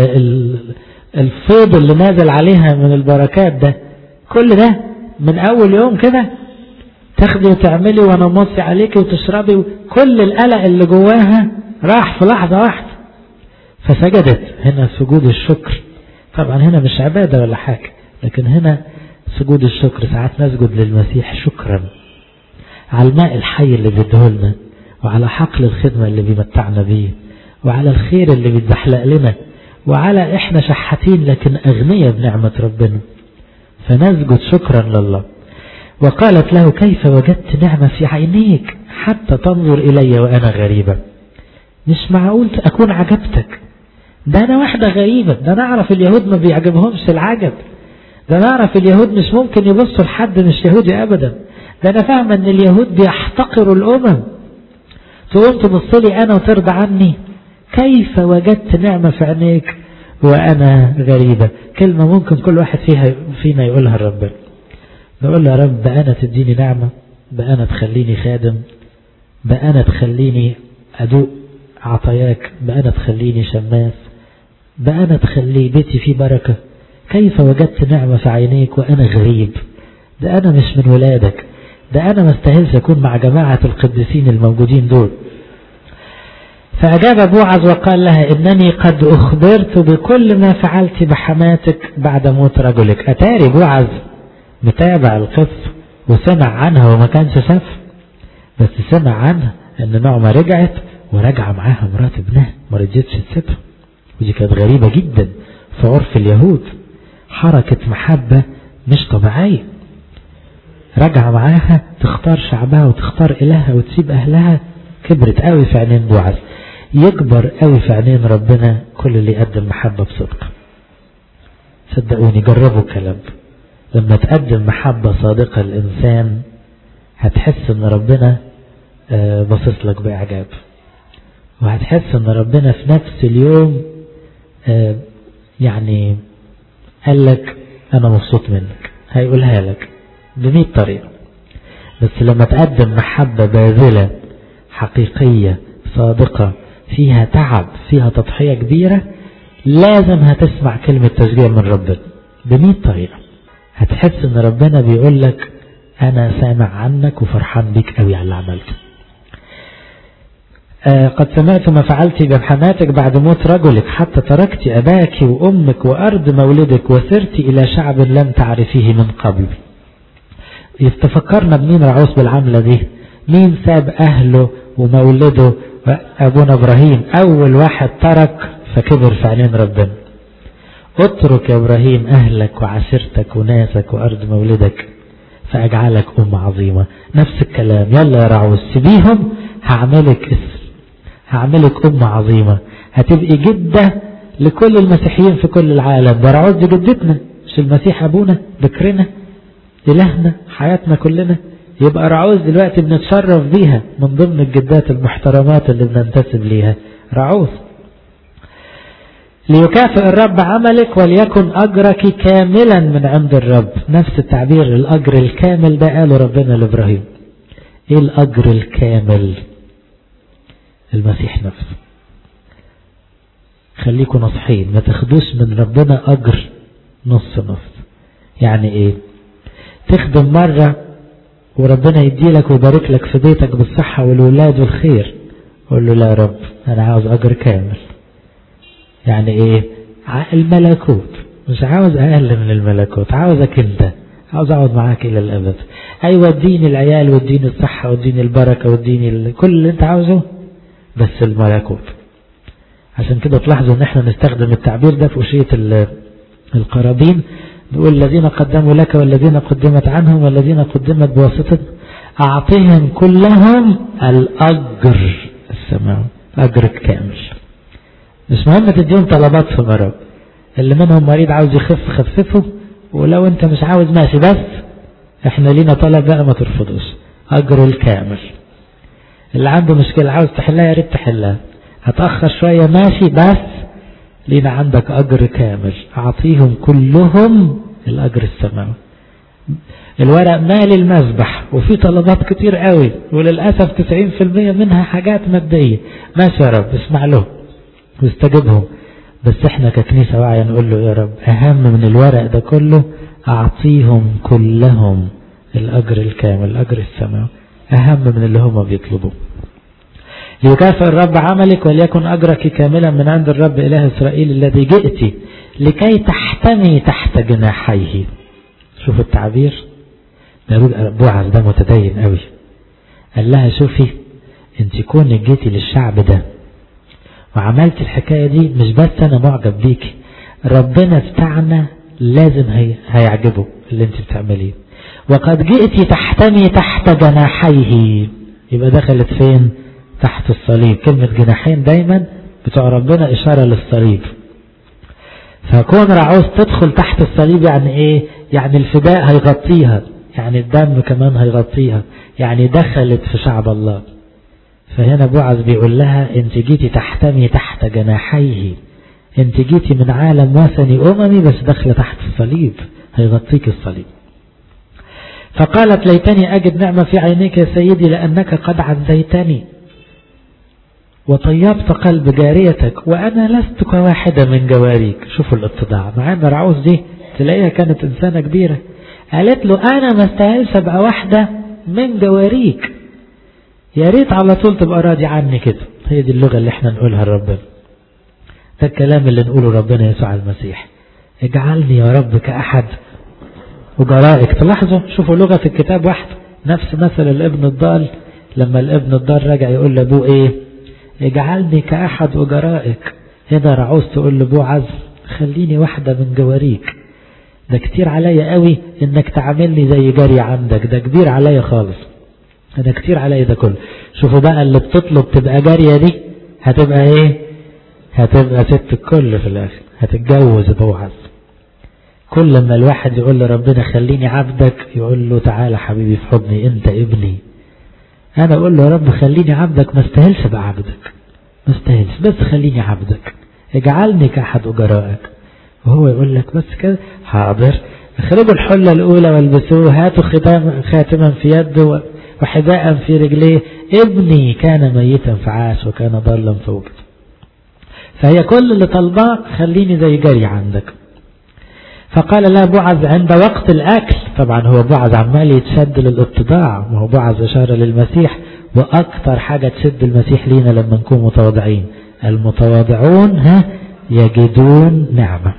الفيض اللي نازل عليها من البركات ده. كل ده من أول يوم كده تاخدي وتعملي وأنا موصي عليكي وتشربي، كل القلق اللي جواها راح في لحظة واحدة. فسجدت. هنا سجود الشكر، طبعا هنا مش عبادة ولا حاجة، لكن هنا سجود الشكر. ساعات نسجد للمسيح شكرا على الماء الحي اللي بيديهولنا، وعلى حقل الخدمة اللي بيمتعنا بيه، وعلى الخير اللي بيتزحلق لنا، وعلى احنا شحاتين لكن اغنياء بنعمة ربنا، فنسجد شكرا لله. وقالت له كيف وجدت نعمة في عينيك حتى تنظر الي وانا غريبة؟ مش معقول اكون عجبتك، ده انا واحدة غريبة، ده انا اعرف اليهود ما بيعجبهمش العجب، ده انا اعرف اليهود مش ممكن يبصوا لحد مش يهودي ابدا، ده انا فاهمة ان اليهود بيحتقروا الامم، تقوم تبصلي انا وترضى عني؟ كيف وجدت نعمة في عينيك وانا غريبة؟ كلمة ممكن كل واحد فيها فينا يقولها لربنا، نقول له يا رب بقى انا تديني نعمة، بقى انا تخليني خادم، بقى انا تخليني ادوق عطاياك، بقى انا تخليني شماس، بقى انا تخلي بيتي فيه بركة. كيف وجدت نعمة في عينيك وانا غريب؟ ده انا مش من ولادك، ده انا ما استاهلش اكون مع جماعة القديسين الموجودين دول. فأجاب بوعز وقال لها إنني قد أخبرت بكل ما فعلت بحماتك بعد موت رجلك. أتاري بوعز متابع القصة وسمع عنها وما كانش شاف، بس سمع عنها إن نعمة رجعت ورجع معاها مرات ابنها، ما رجتش تسيبها، ودي كانت غريبة جدا في عرف اليهود، حركة محبة مش طبيعية. رجع معاها تختار شعبها وتختار إلهها وتسيب أهلها، كبرت قوي في عينين بوعز. يكبر قوي في عينين ربنا كل اللي يقدم محبة بصدق. صدقوني جربوا الكلام، لما تقدم محبة صادقة للإنسان هتحس ان ربنا باصص لك بإعجاب، وهتحس ان ربنا في نفس اليوم يعني قال لك انا مبسوط منك، هيقولها لك بمئة طريقة. بس لما تقدم محبة باذلة حقيقية صادقة فيها تعب فيها تضحية كبيرة، لازم هتسمع كلمة تشجيع من ربنا بمئة طريقة. هتحس ان ربنا بيقول لك انا سامع عنك وفرحان بيك قوي على اللي عملته. آه قد سمعت ما فعلت بحماتك بعد موت رجلك حتى تركت أباك وأمك وأرض مولدك وسرت إلى شعب لم تعرفيه من قبل. يستفكرنا بمين رعوس بالعملة دي؟ مين ساب أهله ومولده؟ أبونا إبراهيم أول واحد ترك فكبر في عينين ربنا. اترك يا إبراهيم أهلك وعشيرتك وناسك وأرض مولدك فأجعلك أم عظيمة. نفس الكلام، يلا يا رعوس سيبيهم، هعملك اسم، هعملك أم عظيمة، هتبقي جدة لكل المسيحيين في كل العالم. ده رعوس دي جدتنا، مش المسيح أبونا ذكرنا إلهنا حياتنا كلنا. يبقى رعوس دلوقتي بنتشرف بيها من ضمن الجدات المحترمات اللي بننتسب ليها رعوس. ليكافئ الرب عملك وليكن أجرك كاملا من عند الرب. نفس التعبير الأجر الكامل ده قاله ربنا لإبراهيم. إيه الأجر الكامل؟ المسيح نفسه. خليكم نصحين، ما تاخدوش من ربنا أجر نص نص. يعني إيه؟ تخدم مرة وربنا يديلك ويبارك لك في بيتك بالصحة والولاد والخير، قول له لا يا رب أنا عاوز أجر كامل. يعني إيه؟ الملكوت، مش عاوز أقل من الملكوت، عاوزك أنت، عاوز أقعد معاك إلى الأبد. أيوة اديني العيال واديني الصحة واديني البركة واديني كل اللي أنت عاوزه، بس الملكوت. عشان كده تلاحظوا ان احنا نستخدم التعبير ده في أشية القرابين، بيقول الذين قدموا لك والذين قدمت عنهم والذين قدمت بواسطة أعطيهم كلهم الأجر السماوي، أجر كامل. مش مهم تديهم طلبات في مرض، اللي منهم مريض عاوز يخف خففه، ولو انت مش عاوز ماشي، بس احنا لينا طلب بقى ما ترفضوش، أجر الكامل. اللي عنده مشكلة عاوز تحلها يا ريت تحلها، هتأخر شوية ماشي، بس لينا عندك أجر كامل. أعطيهم كلهم الأجر السماوي. الورق مالي المذبح وفي طلبات كتير قوي، وللأسف تسعين في المية منها حاجات مادية. ماشي يا رب اسمع له واستجبهم، بس احنا ككنيسة واعية نقول له يا رب أهم من الورق ده كله أعطيهم كلهم الأجر الكامل، الأجر السماوي أهم من اللي هم بيطلبوه. ليكافئ الرب عملك وليكن أجرك كاملا من عند الرب إله إسرائيل الذي جئت لكي تحتمي تحت جناحيه. شوفوا التعبير ده، بوعز ده متدين قوي. قال لها شوفي انت كونك جيتي للشعب ده وعملت الحكاية دي، مش بس انا معجب بيكي، ربنا بتاعنا لازم هي هيعجبه اللي انت بتعمليه. وقد جئتي تحتمي تحت جناحيه، يبقى دخلت فين؟ تحت الصليب. كلمة جناحين دايما بتوع ربنا إشارة للصليب. فكون رعوز تدخل تحت الصليب يعني ايه؟ يعني الفداء هيغطيها، يعني الدم كمان هيغطيها، يعني دخلت في شعب الله. فهنا بوعز بيقول لها انت جيتي تحتمي تحت جناحيه، انت جيتي من عالم وثني أممي بس داخله تحت الصليب، هيغطيك الصليب. فقالت ليتني أجد نعمة في عينيك يا سيدي لأنك قد عزيتني وطيبت قلب جاريتك وأنا لست كواحدة من جواريك. شوفوا الاتضاع، مع ان رعوز دي تلاقيها كانت إنسانة كبيرة، قالت له أنا ما استاهلش أبقى واحدة من جواريك، يا ريت على طول تبقى راضي عني كده. هي دي اللغة اللي احنا نقولها لربنا، ده الكلام اللي نقوله ربنا يسوع المسيح، اجعلني يا رب كأحد وجرائك. تلاحظوا شوفوا لغة الكتاب واحدة، نفس مثل الابن الضال، لما الابن الضال رجع يقول لابوه ايه؟ اجعلني كأحد وجرائك. هنا رعوز تقول لبوعز خليني واحدة من جواريك، ده كتير عليا قوي انك تعاملني زي جاري عندك، ده كبير عليا خالص، انا كتير عليا ده كله. شوفوا بقى اللي بتطلب تبقى جارية دي هتبقى ايه؟ هتبقى ست الكل في الاخر، هتتجوز بوعز. كل ما الواحد يقول لربنا خليني عبدك يقول له تعالى حبيبي في حضني انت ابني. انا اقول له يا رب خليني عبدك، ما استاهلش ابقى عبدك، ما استاهلش، بس خليني عبدك، اجعلني كأحد أجرائك. وهو يقول لك بس كده حاضر، اخرجوا الحلة الاولى والبسوه، هاتوا ختام خاتما في يده وحذاء في رجليه، ابني كان ميتا فعاش وكان ضالا فوجد. فهي كل اللي طلباه خليني زي جري عندك. فقال لا بوعز عند وقت الأكل، طبعا هو بوعز عمال يتشد للاتضاع، وهو بوعز إشارة للمسيح، وأكثر حاجة تشد المسيح لينا لما نكون متواضعين، المتواضعون ها يجدون نعمة.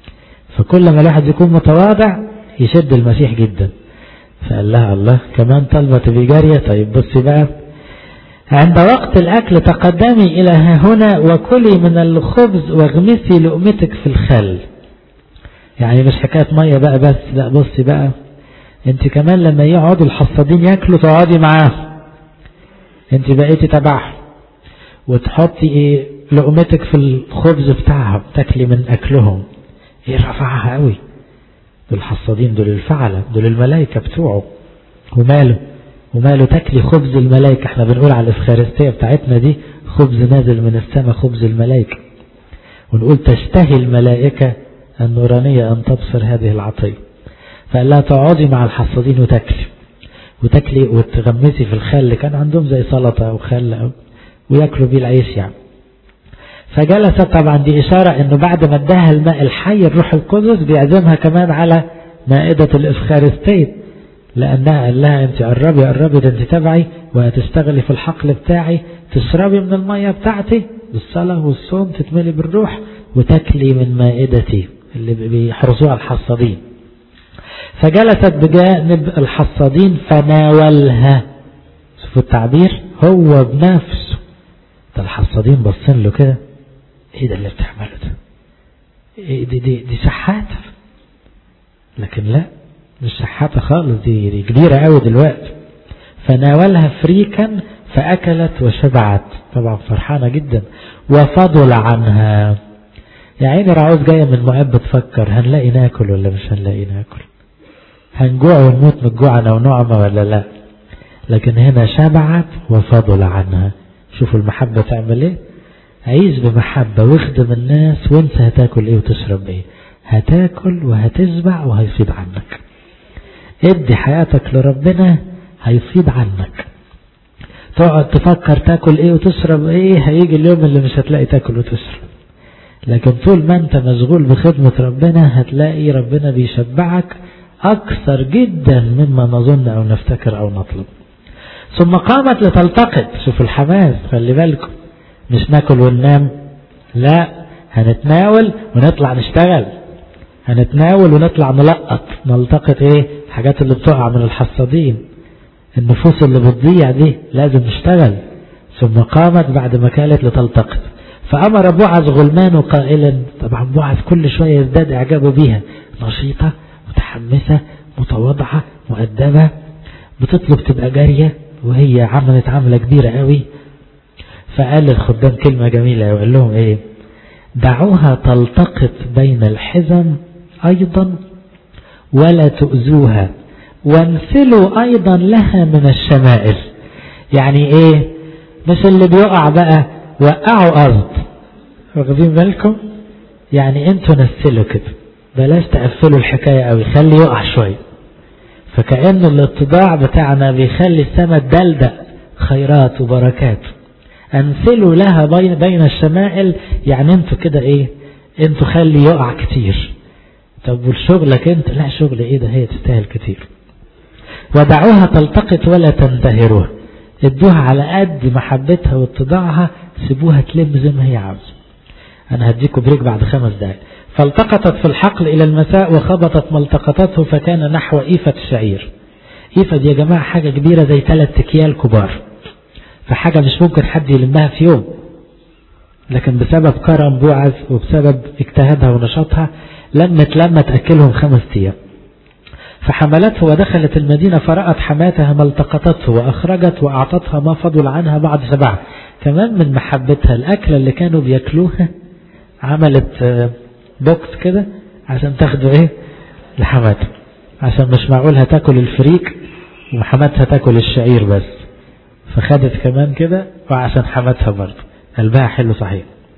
فكل ما الواحد يكون متواضع يشد المسيح جدا. فقال لها الله كمان طلبة بجارية. طيب بصي بقى، عند وقت الأكل تقدمي إلى هنا وكلي من الخبز واغمسي لقمتك في الخل. يعني مش حكاية مية بقى بس، لا بصي بقى انت كمان لما يقعدوا الحصادين ياكلوا تقعدي معاهم، انت بقيتي تبعهم، وتحطي ايه لقمتك في الخبز بتاعهم، تاكلي من اكلهم. ايه رفعها قوي، دول الحصادين دول الفعلة، دول الملائكة بتوعه. وماله وماله تاكلي خبز الملائكة. احنا بنقول على الافخارستية بتاعتنا دي خبز نازل من السماء، خبز الملائكة. ونقول تشتهي الملائكة النورانية أن تبصر هذه العطية. فقال لها تقعدي مع الحصادين وتاكلي وتاكلي وتغمسي في الخل، كان عندهم زي سلطة أو خل أو وياكلوا بيه العيش يعني. فجلست، طبعا دي إشارة أنه بعد ما اداها الماء الحي الروح القدس بيعزمها كمان على مائدة الإفخارستية، لأنها قال لها أنت قربي قربي ده أنت تبعي وهتشتغلي في الحقل بتاعي، تشربي من المية بتاعتي بالصلاة والصوم، تتملي بالروح وتاكلي من مائدتي اللي بيحرسوها الحصادين. فجلست بجانب الحصادين فناولها. شوفوا التعبير، هو بنفسه. ده الحصادين بصين له كده، ايه ده اللي بتعمله ده؟ إيه دي, دي, دي شحاتة. لكن لا، مش شحاتة خالص، دي, دي كبيرة قوي دلوقتي. فناولها فريكا فأكلت وشبعت، طبعا فرحانة جدا. وفضل عنها، يا عيني رعوز جاية من مؤاب بتفكر هنلاقي ناكل ولا مش هنلاقي ناكل، هنجوع ونموت من الجوع أو نعمة ولا لا. لكن هنا شبعت وفضل عنها. شوفوا المحبة تعمل ايه. عيش بمحبة واخدم الناس وانت هتاكل ايه وتشرب ايه. هتاكل وهتشبع وهيفيض عنك. ادي حياتك لربنا هيفيض عنك. تقعد تفكر تاكل ايه وتشرب ايه، هيجي اليوم اللي مش هتلاقي تاكل وتشرب. لكن طول ما انت مشغول بخدمة ربنا هتلاقي ربنا بيشبعك اكثر جدا مما نظن او نفتكر او نطلب. ثم قامت لتلتقط. شوف الحماس، خلي بالكم، مش ناكل وننام، لا، هنتناول ونطلع نشتغل، هنتناول ونطلع نلقط. نلتقط ايه؟ الحاجات اللي بتقع من الحصادين، النفوس اللي بتضيع دي لازم نشتغل. ثم قامت بعد ما كانت لتلتقط. فأمر بوعز غلمان قائلا، طبعا بوعز كل شوية يزداد إعجابه بيها، نشيطة متحمسة متواضعة مؤدبة، بتطلب تبقى جارية وهي عملت عملة كبيرة قوي. فقال للخدام كلمة جميلة وقال لهم ايه؟ دعوها تلتقط بين الحزم أيضا ولا تؤذوها، وانسلوا أيضا لها من الشمائل. يعني ايه؟ مش اللي بيقع بقى وقعوا أرض، واخدين بالكم؟ يعني انتوا نسلوا كده، بلاش تقفلوا الحكاية قوي، خلي يقع شوية. فكأن الاتضاع بتاعنا بيخلي السماء دلدق خيرات وبركات. انسلوا لها بين, بين الشمائل، يعني انتوا كده ايه؟ انتوا خلي يقع كتير. طب والشغلك انت؟ لا، شغل ايه ده، هي تستاهل كتير. ودعوها تلتقط ولا تنتهروها، ادوها على قد محبتها واتضاعها، سيبوها تلم زي ما هي عاوزة. انا هديكم بريك بعد خمس دقائق. فالتقطت في الحقل الى المساء وخبطت ما التقطته فكان نحو إيفة الشعير. إيفة دي يا جماعة حاجة كبيرة زي ثلاث اكيال كبار، فحاجة مش ممكن حد يلمها في يوم، لكن بسبب كرم بوعز وبسبب اجتهادها ونشاطها لمت لما تأكلهم خمس ايام. فحملته ودخلت المدينة فرأت حماتها ما التقطته وأخرجت وأعطتها ما فضل عنها بعد سبعة. كمان من محبتها الأكلة اللي كانوا بيأكلوها عملت بوكس كده عشان تاخدوا ايه لحماتها، عشان مش معقول هتاكل الفريك وحماتها تاكل الشعير بس، فخدت كمان كده وعشان حماتها برضه قلبها حلو صحيح.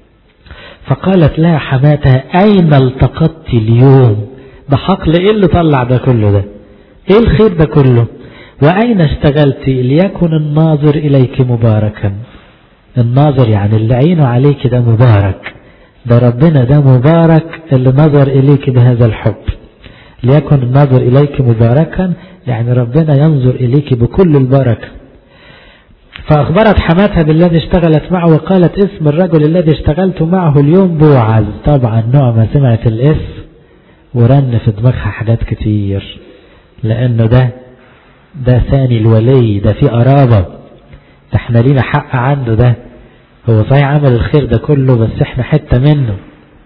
فقالت لها حماتها أين التقطت اليوم؟ ده حقل ايه اللي طلع ده كله؟ ده ايه الخير ده كله؟ وأين اشتغلت؟ ليكن الناظر إليك مباركا. الناظر يعني اللي عينه عليك ده مبارك، ده ربنا ده مبارك اللي نظر إليك بهذا الحب. ليكن الناظر إليك مباركا يعني ربنا ينظر إليك بكل البركة. فأخبرت حماتها بالذي اشتغلت معه وقالت اسم الرجل الذي اشتغلت معه اليوم بوعز. طبعا نعمة سمعت الاسم ورن في دماغها حاجات كتير، لأنه ده ده ثاني الولي، ده في قرابة، ده احنا لينا حق عنده، ده هو صحيح عمل الخير ده كله بس احنا حتة منه.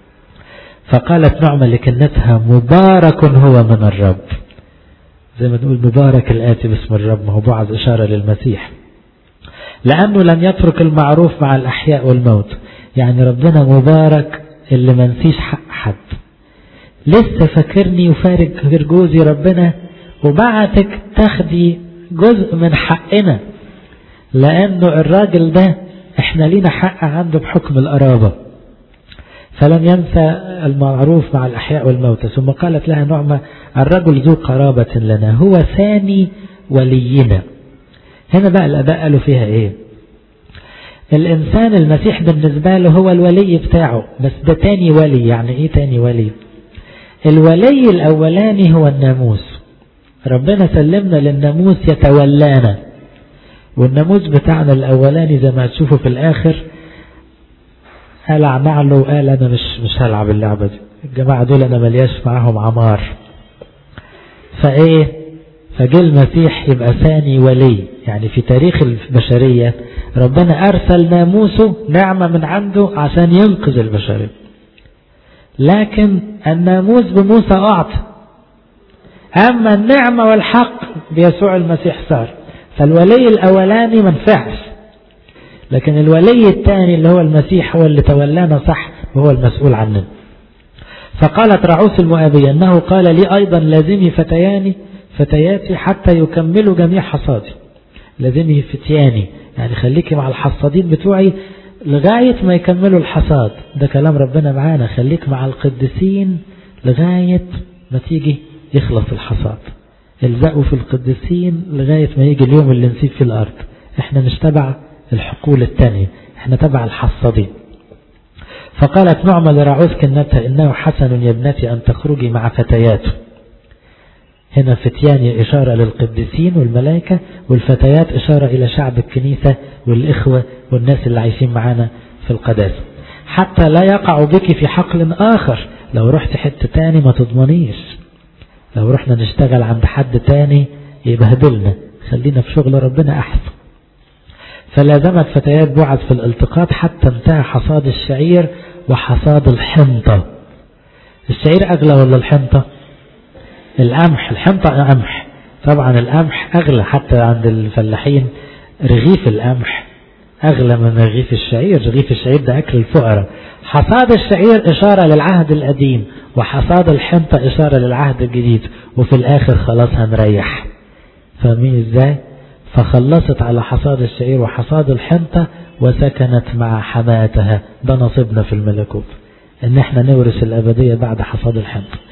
فقالت نعمة لكنتها مبارك هو من الرب، زي ما نقول مبارك الآتي باسم الرب، ما هو بوعز إشارة للمسيح، لأنه لم يترك المعروف مع الأحياء والموت. يعني ربنا مبارك اللي ما نسيش حق حد. لسه فاكرني وفارق غير جوزي ربنا وبعتك تاخدي جزء من حقنا، لأنه الراجل ده احنا لينا حق عنده بحكم القرابة. فلم ينسى المعروف مع الأحياء والموتى. ثم قالت لها نعمة الرجل ذو قرابة لنا هو ثاني ولينا. هنا بقى الآباء قالوا فيها ايه؟ الإنسان المسيح بالنسبة له هو الولي بتاعه، بس ده تاني ولي. يعني ايه تاني ولي؟ الولي الأولاني هو الناموس، ربنا سلمنا للناموس يتولانا، والناموس بتاعنا الأولاني زي ما هتشوفوا في الآخر قلع نعله وقال أنا مش مش هلعب اللعبة دي، الجماعة دول أنا ملياش معاهم عمار. فإيه؟ فجل المسيح يبقى ثاني ولي. يعني في تاريخ البشرية ربنا أرسل ناموسه نعمة من عنده عشان ينقذ البشرية، لكن الناموس بموسى أعطى، أما النعمة والحق بيسوع المسيح صار. فالولي الأولاني منفعش، لكن الولي الثاني اللي هو المسيح هو اللي تولانا صح وهو المسؤول عننا. فقالت رعوس المؤابية أنه قال لي أيضا لازمي فتياني فتياتي حتى يكملوا جميع حصادي. لازمي فتياني يعني خليكي مع الحصادين بتوعي لغاية ما يكملوا الحصاد. ده كلام ربنا معانا، خليك مع القديسين لغاية ما تيجي يخلص الحصاد. الزقوا في القديسين لغاية ما يجي اليوم اللي نسيب في الأرض. احنا مش تبع الحقول التانية، احنا تبع الحصادين. فقالت نعمة لرعوز كنتها إنه حسن يا ابنتي أن تخرجي مع فتياته. هنا فتيان إشارة للقديسين والملائكة، والفتيات إشارة إلى شعب الكنيسة والإخوة والناس اللي عايشين معانا في القداسة، حتى لا يقع بك في حقل آخر. لو رحت حتة تاني ما تضمنيش، لو رحنا نشتغل عند حد تاني يبهدلنا، خلينا في شغل ربنا أحسن. فلازمت فتيات بعث في الالتقاط حتى انتهى حصاد الشعير وحصاد الحنطة. الشعير أغلى ولا الحنطة؟ القمح. الحنطة قمح طبعا، القمح أغلى حتى عند الفلاحين. رغيف القمح أغلى من رغيف الشعير، رغيف الشعير ده أكل الفقراء. حصاد الشعير إشارة للعهد القديم، وحصاد الحنطة إشارة للعهد الجديد، وفي الآخر خلاص هنريح. فاهمين إزاي؟ فخلصت على حصاد الشعير وحصاد الحنطة وسكنت مع حماتها. ده نصيبنا في الملكوت، إن احنا نورث الأبدية بعد حصاد الحنطة.